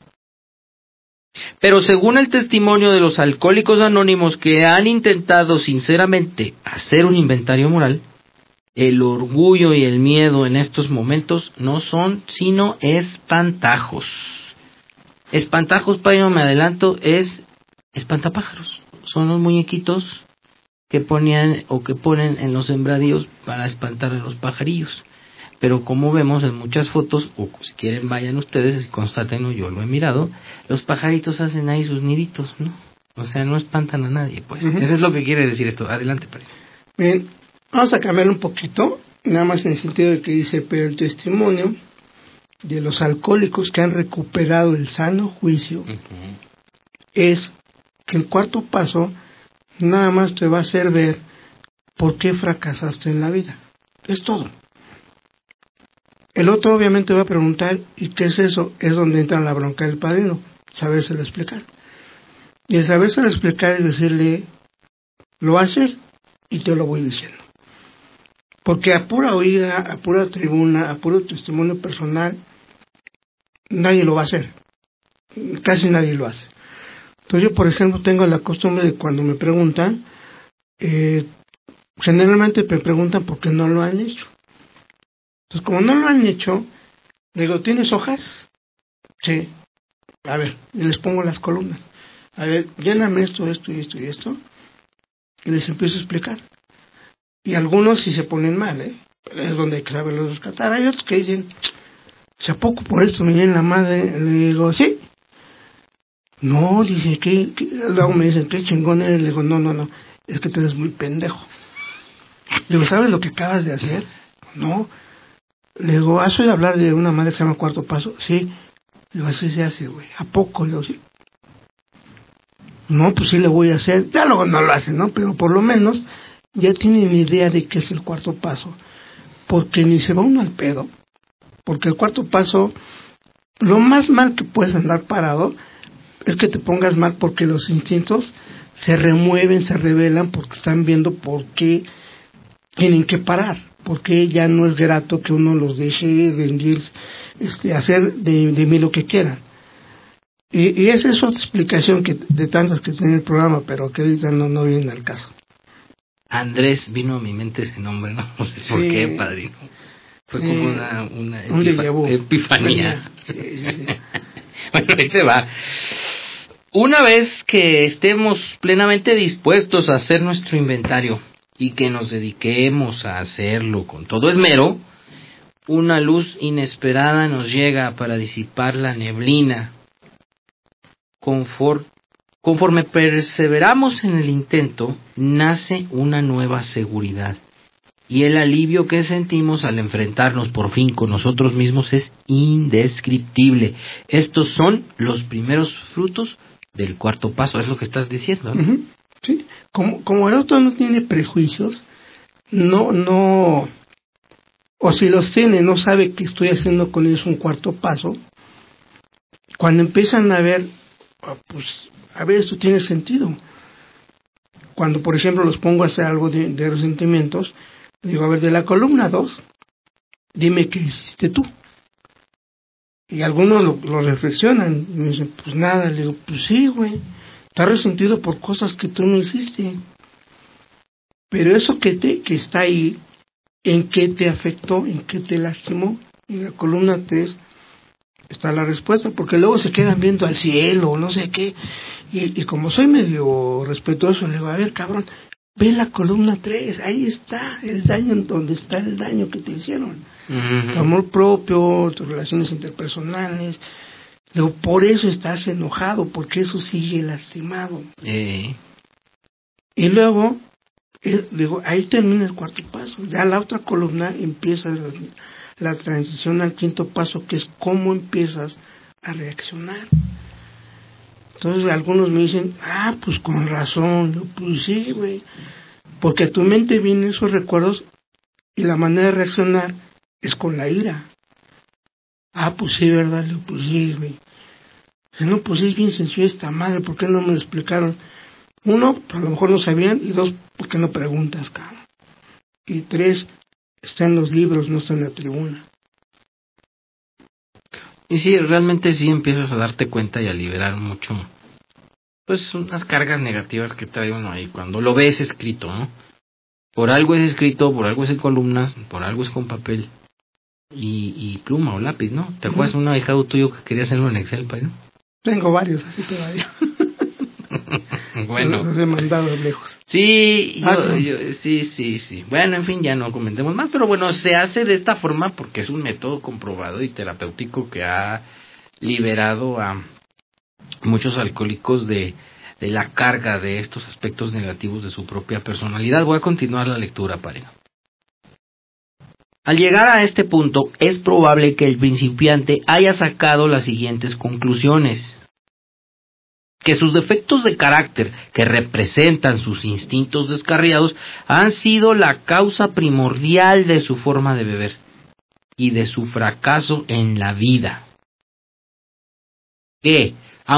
Speaker 1: Pero según el testimonio de los Alcohólicos Anónimos que han intentado sinceramente hacer un inventario moral, el orgullo y el miedo en estos momentos no son sino espantajos. Espantajos, padrino, me adelanto, es espantapájaros. Son los muñequitos que ponían o que ponen en los sembradíos para espantar a los pajarillos. Pero como vemos en muchas fotos, o si quieren vayan ustedes y constaten, yo lo he mirado, los pajaritos hacen ahí sus niditos, ¿no? O sea, no espantan a nadie, pues. Uh-huh. Eso es lo que quiere decir esto. Adelante, padre.
Speaker 2: Bien, vamos a cambiar un poquito, nada más en el sentido de que dice, pero el testimonio de los alcohólicos que han recuperado el sano juicio uh-huh. es que el cuarto paso nada más te va a hacer ver por qué fracasaste en la vida. Es todo. El otro obviamente va a preguntar, ¿y qué es eso? Es donde entra la bronca del padrino, sabérselo explicar. Y el sabérselo explicar es decirle, lo haces y te lo voy diciendo. Porque a pura oída, a pura tribuna, a puro testimonio personal, nadie lo va a hacer. Casi nadie lo hace. Entonces yo, por ejemplo, tengo la costumbre de cuando me preguntan, generalmente me preguntan por qué no lo han hecho. Entonces, como no lo han hecho, le digo, ¿tienes hojas? Sí. A ver, y les pongo las columnas. A ver, lléname esto, esto y esto y esto. Y les empiezo a explicar. Y algunos sí se ponen mal, es donde hay que saberlos rescatar. Hay otros que dicen, ¿se a poco por esto me viene la madre? Le digo, sí. No, dice, ¿qué? Luego me dicen, ¿qué chingón eres? Le digo, no, es que tú eres muy pendejo. Le digo, ¿sabes lo que acabas de hacer? No. Le digo, ¿has oído hablar de una madre que se llama Cuarto Paso? Sí. Le digo, así se hace, güey. ¿A poco? Le digo, sí. No, pues sí le voy a hacer. Ya luego no lo hacen, ¿no? Pero por lo menos ya tienen idea de qué es el cuarto paso. Porque ni se va uno al pedo. Porque el cuarto paso, lo más mal que puedes andar parado es que te pongas mal porque los instintos se remueven, se revelan porque están viendo por qué tienen que parar. Porque ya no es grato que uno los deje rendir, hacer de mí lo que quieran. Y esa es otra explicación que de tantas que tiene el programa, pero que ahorita no viene al caso.
Speaker 1: Andrés, vino a mi mente ese nombre, no sé por qué, padrino. Fue como una epifanía. Sí. Bueno, ahí se va. Una vez que estemos plenamente dispuestos a hacer nuestro inventario y que nos dediquemos a hacerlo con todo esmero, una luz inesperada nos llega para disipar la neblina. Conforme perseveramos en el intento, nace una nueva seguridad. Y el alivio que sentimos al enfrentarnos por fin con nosotros mismos es indescriptible. Estos son los primeros frutos del cuarto paso, es lo que estás diciendo, ¿no?
Speaker 2: Uh-huh. Sí, como el otro no tiene prejuicios, o o si los tiene, no sabe que estoy haciendo con ellos un cuarto paso, cuando empiezan a ver, pues, a ver, esto tiene sentido. Cuando, por ejemplo, los pongo a hacer algo de resentimientos, digo, a ver, de la columna 2, dime qué hiciste tú. Y algunos lo reflexionan, y me dicen, pues nada, le digo, pues sí, güey, estás resentido por cosas que tú no hiciste. Pero eso que está ahí, ¿en qué te afectó? ¿En qué te lastimó? En la columna 3 está la respuesta, porque luego se quedan viendo al cielo, no sé qué, y como soy medio respetuoso, le digo, a ver, cabrón, ve la columna 3, ahí está el daño, donde está el daño que te hicieron. Tu amor propio, tus relaciones interpersonales, digo, por eso estás enojado, porque eso sigue lastimado. Y luego, digo, ahí termina el cuarto paso, ya la otra columna empieza la transición al quinto paso, que es cómo empiezas a reaccionar. Entonces algunos me dicen, pues con razón. Yo, pues sí, güey, porque a tu mente vienen esos recuerdos y la manera de reaccionar es con la ira. Pues sí, ¿verdad? Yo, pues sí, güey. No, pues es bien sencillo esta madre, ¿por qué no me lo explicaron? 1, a lo mejor no sabían, y 2, ¿por qué no preguntas, cabrón? Y 3, está en los libros, no está en la tribuna.
Speaker 1: Y sí, realmente sí empiezas a darte cuenta y a liberar mucho, pues unas cargas negativas que trae uno ahí cuando lo ves escrito, ¿no? Por algo es escrito, por algo es en columnas, por algo es con papel y pluma o lápiz, ¿no? ¿Te acuerdas un ahijado tuyo que quería hacerlo en Excel, ¿no?
Speaker 2: Tengo varios así todavía.
Speaker 1: Bueno.
Speaker 2: Los he mandado lejos.
Speaker 1: Sí, sí. Bueno, en fin, ya no comentemos más, pero bueno, se hace de esta forma porque es un método comprobado y terapéutico que ha liberado a muchos alcohólicos de la carga de estos aspectos negativos de su propia personalidad. Voy a continuar la lectura, Pareno. Al llegar a este punto, es probable que el principiante haya sacado las siguientes conclusiones: que sus defectos de carácter, que representan sus instintos descarriados, han sido la causa primordial de su forma de beber y de su fracaso en la vida. Que, a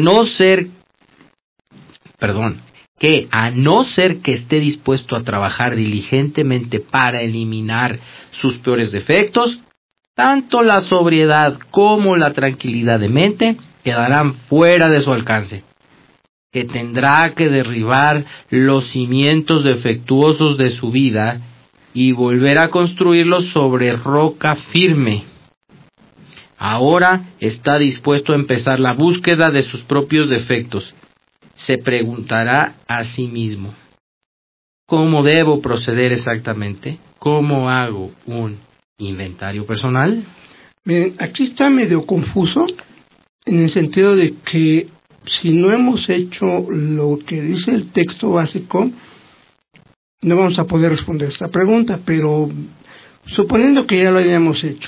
Speaker 1: no ser que esté dispuesto a trabajar diligentemente para eliminar sus peores defectos, tanto la sobriedad como la tranquilidad de mente quedarán fuera de su alcance, que tendrá que derribar los cimientos defectuosos de su vida y volver a construirlos sobre roca firme. Ahora está dispuesto a empezar la búsqueda de sus propios defectos. Se preguntará a sí mismo: ¿cómo debo proceder exactamente? ¿Cómo hago un inventario personal?
Speaker 2: Miren, aquí está medio confuso, en el sentido de que si no hemos hecho lo que dice el texto básico, no vamos a poder responder esta pregunta, pero suponiendo que ya lo hayamos hecho,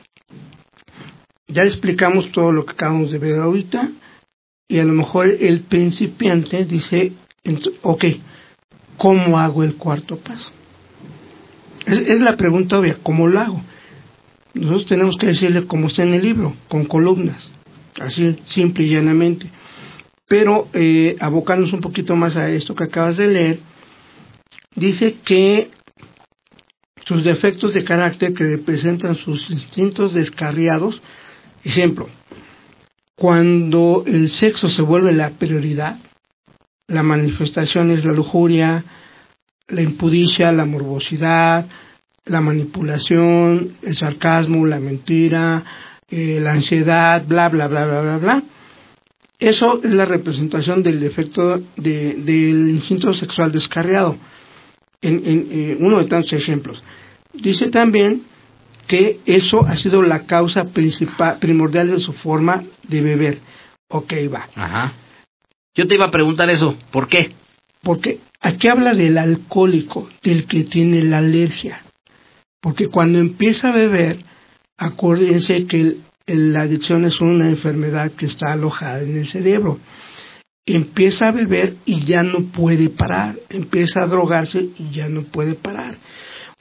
Speaker 2: ya explicamos todo lo que acabamos de ver ahorita, y a lo mejor el principiante dice, ok, ¿cómo hago el cuarto paso? Es la pregunta obvia, ¿cómo lo hago? Nosotros tenemos que decirle como está en el libro, con columnas, así simple y llanamente. Pero abocándonos un poquito más a esto que acabas de leer, dice que sus defectos de carácter que representan sus instintos descarriados, ejemplo, cuando el sexo se vuelve la prioridad, la manifestación es la lujuria, la impudicia, la morbosidad, la manipulación, el sarcasmo, la mentira, la ansiedad, bla, bla, bla, bla, bla, bla. Eso es la representación del defecto del instinto sexual descarriado, en uno de tantos ejemplos. Dice también que eso ha sido la causa primordial de su forma de beber. Ok, va.
Speaker 1: Ajá. Yo te iba a preguntar eso, ¿por qué?
Speaker 2: Porque aquí habla del alcohólico, del que tiene la alergia. Porque cuando empieza a beber, acuérdense que la adicción es una enfermedad que está alojada en el cerebro. Empieza a beber y ya no puede parar. Empieza a drogarse y ya no puede parar.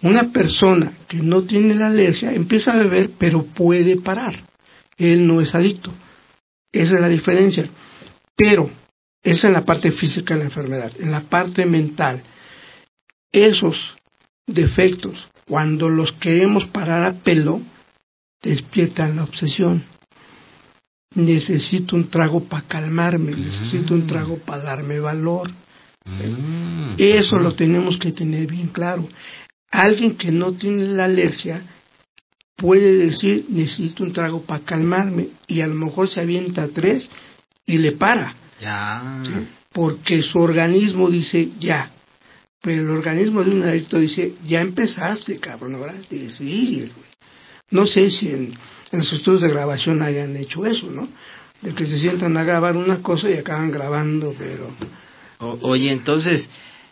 Speaker 2: Una persona que no tiene la alergia empieza a beber, pero puede parar. Él no es adicto. Esa es la diferencia. Pero esa es la parte física de la enfermedad. En la parte mental, esos defectos, cuando los queremos parar a pelo, despiertan la obsesión. Necesito un trago para calmarme, necesito un trago para darme valor. Eso lo tenemos que tener bien claro. Alguien que no tiene la alergia puede decir, necesito un trago para calmarme, y a lo mejor se avienta 3 y le para.
Speaker 1: Ya.
Speaker 2: ¿Sí? Porque su organismo dice ya. Pero el organismo de un adicto dice, ya empezaste, cabrón, ahora te sigues, güey. No sé si en los estudios de grabación hayan hecho eso, ¿no? De que se sientan a grabar una cosa y acaban grabando, pero...
Speaker 1: Oye, entonces,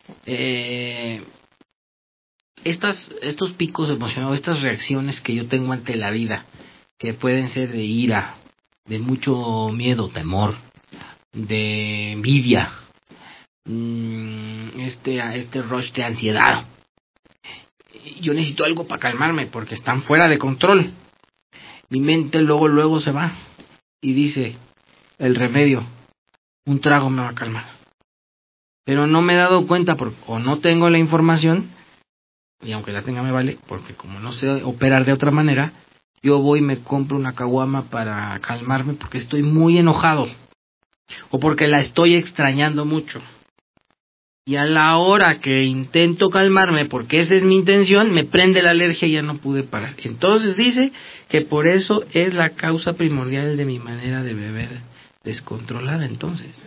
Speaker 1: estos picos emocionales, estas reacciones que yo tengo ante la vida, que pueden ser de ira, de mucho miedo, temor, de envidia, este rush de ansiedad, yo necesito algo para calmarme porque están fuera de control. Mi mente luego se va y dice, el remedio, un trago me va a calmar. Pero no me he dado cuenta o no tengo la información, y aunque la tenga me vale, porque como no sé operar de otra manera, yo voy y me compro una caguama para calmarme porque estoy muy enojado o porque la estoy extrañando mucho. Y a la hora que intento calmarme, porque esa es mi intención, me prende la alergia y ya no pude parar. Entonces dice que por eso es la causa primordial de mi manera de beber descontrolada, entonces.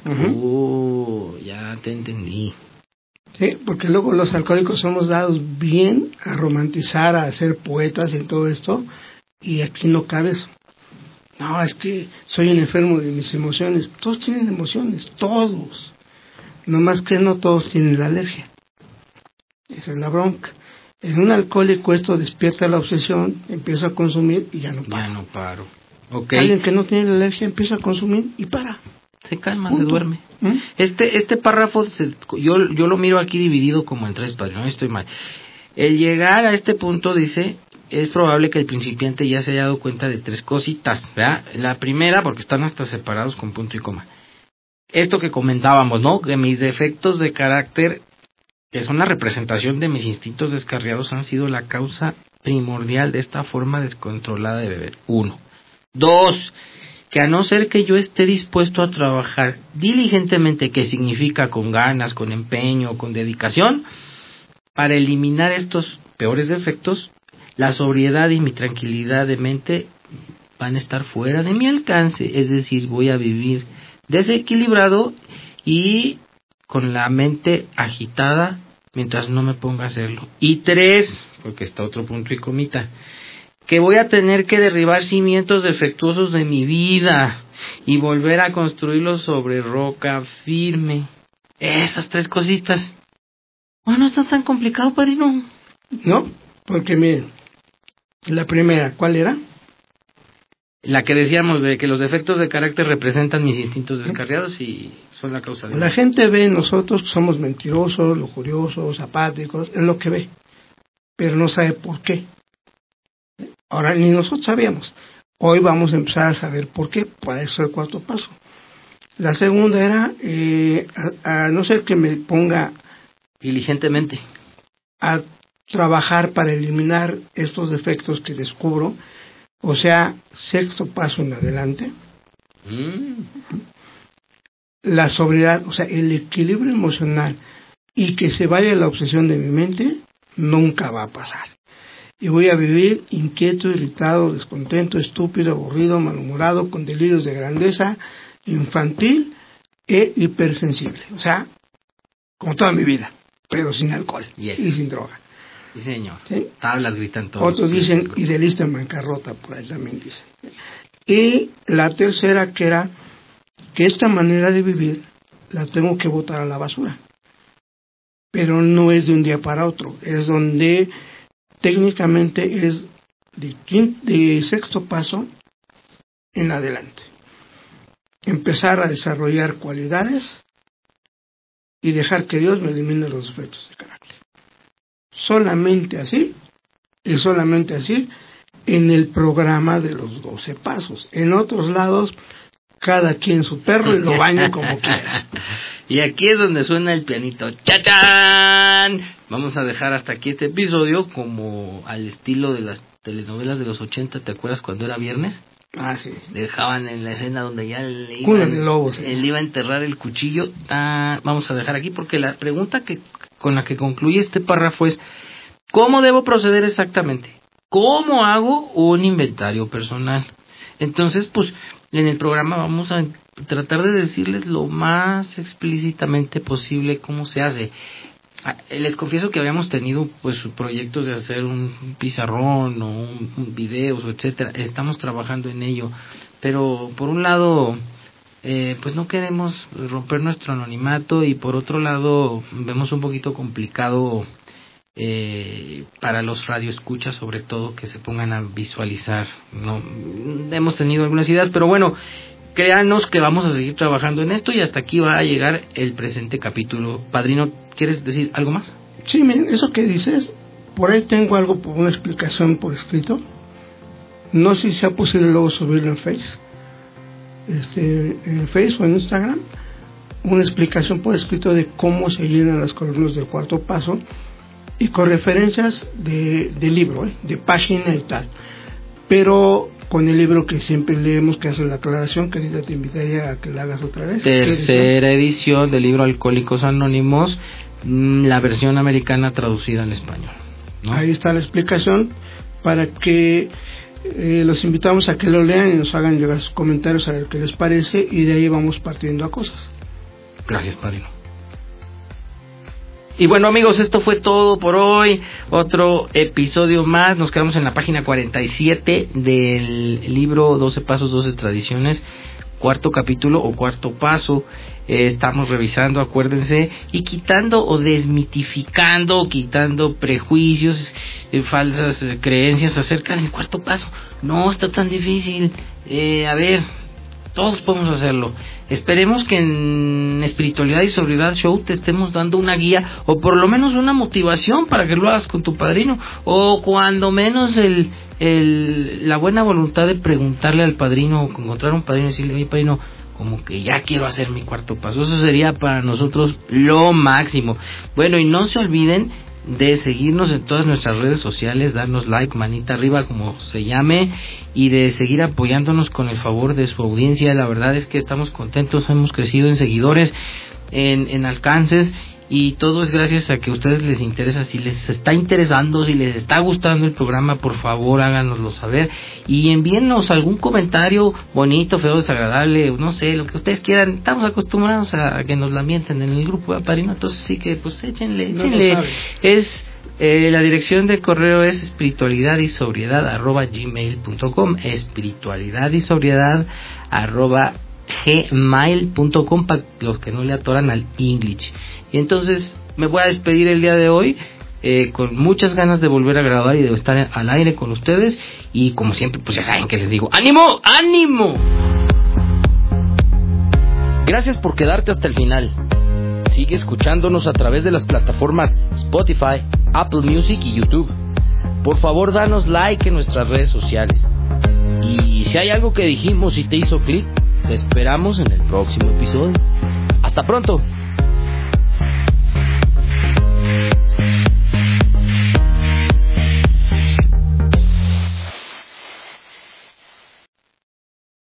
Speaker 1: Ya te entendí.
Speaker 2: Sí, porque luego los alcohólicos somos dados bien a romantizar, a ser poetas y todo esto, y aquí no cabe eso. No, es que soy un enfermo de mis emociones. Todos tienen emociones, todos. Nomás que no todos tienen la alergia. Esa es la bronca. En un alcohólico esto despierta la obsesión, empieza a consumir y ya no para.
Speaker 1: Ya no paro. Okay.
Speaker 2: Alguien que no tiene la alergia empieza a consumir y para.
Speaker 1: Se calma, se duerme. Este párrafo, yo lo miro aquí dividido como en 3 partes, no estoy mal. El llegar a este punto dice, es probable que el principiante ya se haya dado cuenta de 3 cositas, ¿verdad? La primera, porque están hasta separados con punto y coma. Esto que comentábamos, ¿no? Que mis defectos de carácter, que son la representación de mis instintos descarriados, han sido la causa primordial de esta forma descontrolada de beber. 1. 2. Que a no ser que yo esté dispuesto a trabajar diligentemente, que significa con ganas, con empeño, con dedicación, para eliminar estos peores defectos, la sobriedad y mi tranquilidad de mente van a estar fuera de mi alcance, es decir, voy a vivir desequilibrado y con la mente agitada mientras no me ponga a hacerlo. Y 3, porque está otro punto y comita, que voy a tener que derribar cimientos defectuosos de mi vida y volver a construirlos sobre roca firme. Esas 3 cositas. Bueno, no está tan complicado, padrino.
Speaker 2: No, porque miren, la primera, ¿cuál era?
Speaker 1: La que decíamos de que los defectos de carácter representan mis instintos descarriados y son la causa de...
Speaker 2: La gente ve en nosotros que somos mentirosos, lujuriosos, apáticos, es lo que ve, pero no sabe por qué. Ahora, ni nosotros sabíamos. Hoy vamos a empezar a saber por qué, para eso el 4 paso. La segunda era, a no ser que me ponga...
Speaker 1: diligentemente.
Speaker 2: A trabajar para eliminar estos defectos que descubro, o sea, 6 paso en adelante. La sobriedad, o sea, el equilibrio emocional y que se vaya la obsesión de mi mente, nunca va a pasar. Y voy a vivir inquieto, irritado, descontento, estúpido, aburrido, malhumorado, con delirios de grandeza, infantil e hipersensible. O sea, como toda mi vida, pero sin alcohol y sin droga.
Speaker 1: Sí, señor.
Speaker 2: ¿Sí?
Speaker 1: Tablas gritan todos.
Speaker 2: Otros dicen idealista en bancarrota, por ahí también dicen. Y la tercera, que era que esta manera de vivir la tengo que botar a la basura. Pero no es de un día para otro, es donde técnicamente es de 6 paso en adelante. Empezar a desarrollar cualidades y dejar que Dios me elimine los defectos de carácter. solamente así, y solamente así, en el programa de los 12 pasos. En otros lados, cada quien su perro y lo baña como quiera.
Speaker 1: Y aquí es donde suena el pianito. ¡Chachán! Vamos a dejar hasta aquí este episodio como al estilo de las telenovelas de los 80. ¿Te acuerdas cuando era viernes?
Speaker 2: Ah, sí.
Speaker 1: Dejaban en la escena donde ya le iba a enterrar el cuchillo. Vamos a dejar aquí porque la pregunta con la que concluye este párrafo es: ¿cómo debo proceder exactamente? ¿Cómo hago un inventario personal? Entonces, pues, en el programa vamos a tratar de decirles lo más explícitamente posible cómo se hace. Les confieso que habíamos tenido pues proyectos de hacer un pizarrón o un videos, etcétera. Estamos trabajando en ello, pero por un lado pues no queremos romper nuestro anonimato, y por otro lado vemos un poquito complicado para los radioescuchas, sobre todo, que se pongan a visualizar. No hemos tenido algunas ideas, pero bueno, créanos que vamos a seguir trabajando en esto, y hasta aquí va a llegar el presente capítulo. Padrino, ¿quieres decir algo más?
Speaker 2: Sí, miren, eso que dices, por ahí tengo algo, por una explicación por escrito. No sé si sea posible luego subirlo en Face o en Instagram, una explicación por escrito de cómo se llenan las columnas del cuarto paso, y con referencias de libro, de página y tal, pero con el libro que siempre leemos, que hace la aclaración, que ahorita te invitaría a que la hagas otra vez.
Speaker 1: Tercera edición del libro Alcohólicos Anónimos, la versión americana traducida al español, ¿no?
Speaker 2: Ahí está la explicación, para que los invitamos a que lo lean y nos hagan llegar sus comentarios a ver qué les parece, y de ahí vamos partiendo a cosas.
Speaker 1: Gracias, padrino. Y bueno, amigos, esto fue todo por hoy. Otro episodio más. Nos quedamos en la página 47 del libro 12 Pasos, 12 Tradiciones. Cuarto capítulo o cuarto paso. Estamos revisando, acuérdense, y quitando o desmitificando, quitando prejuicios, falsas creencias acerca del cuarto paso. No está tan difícil. A ver, todos podemos hacerlo. Esperemos que en Espiritualidad y Sobriedad Show te estemos dando una guía, o por lo menos una motivación para que lo hagas con tu padrino, o cuando menos la buena voluntad de preguntarle al padrino, encontrar un padrino y decirle: oye, padrino, como que ya quiero hacer mi cuarto paso. Eso sería para nosotros lo máximo. Bueno, y no se olviden de seguirnos en todas nuestras redes sociales, darnos like, manita arriba, como se llame, y de seguir apoyándonos con el favor de su audiencia. La verdad es que estamos contentos, hemos crecido en seguidores, en alcances, y todo es gracias a que a ustedes les interesa. Si les está interesando, si les está gustando el programa, por favor háganoslo saber, y envíennos algún comentario bonito, feo, desagradable, no sé, lo que ustedes quieran. Estamos acostumbrados a que nos la mienten en el grupo de padrino, entonces sí que pues échenle. La dirección de correo es espiritualidadysobriedad@gmail.com, espiritualidadysobriedad@gmail.com, para los que no le atoran al English. Y entonces me voy a despedir el día de hoy, con muchas ganas de volver a grabar y de estar al aire con ustedes, y como siempre pues ya saben que les digo: ¡ánimo! ¡Ánimo! Gracias por quedarte hasta el final. Sigue escuchándonos a través de las plataformas Spotify, Apple Music y YouTube. Por favor, danos like en nuestras redes sociales. Y si hay algo que dijimos y te hizo clic, te esperamos en el próximo episodio. ¡Hasta pronto!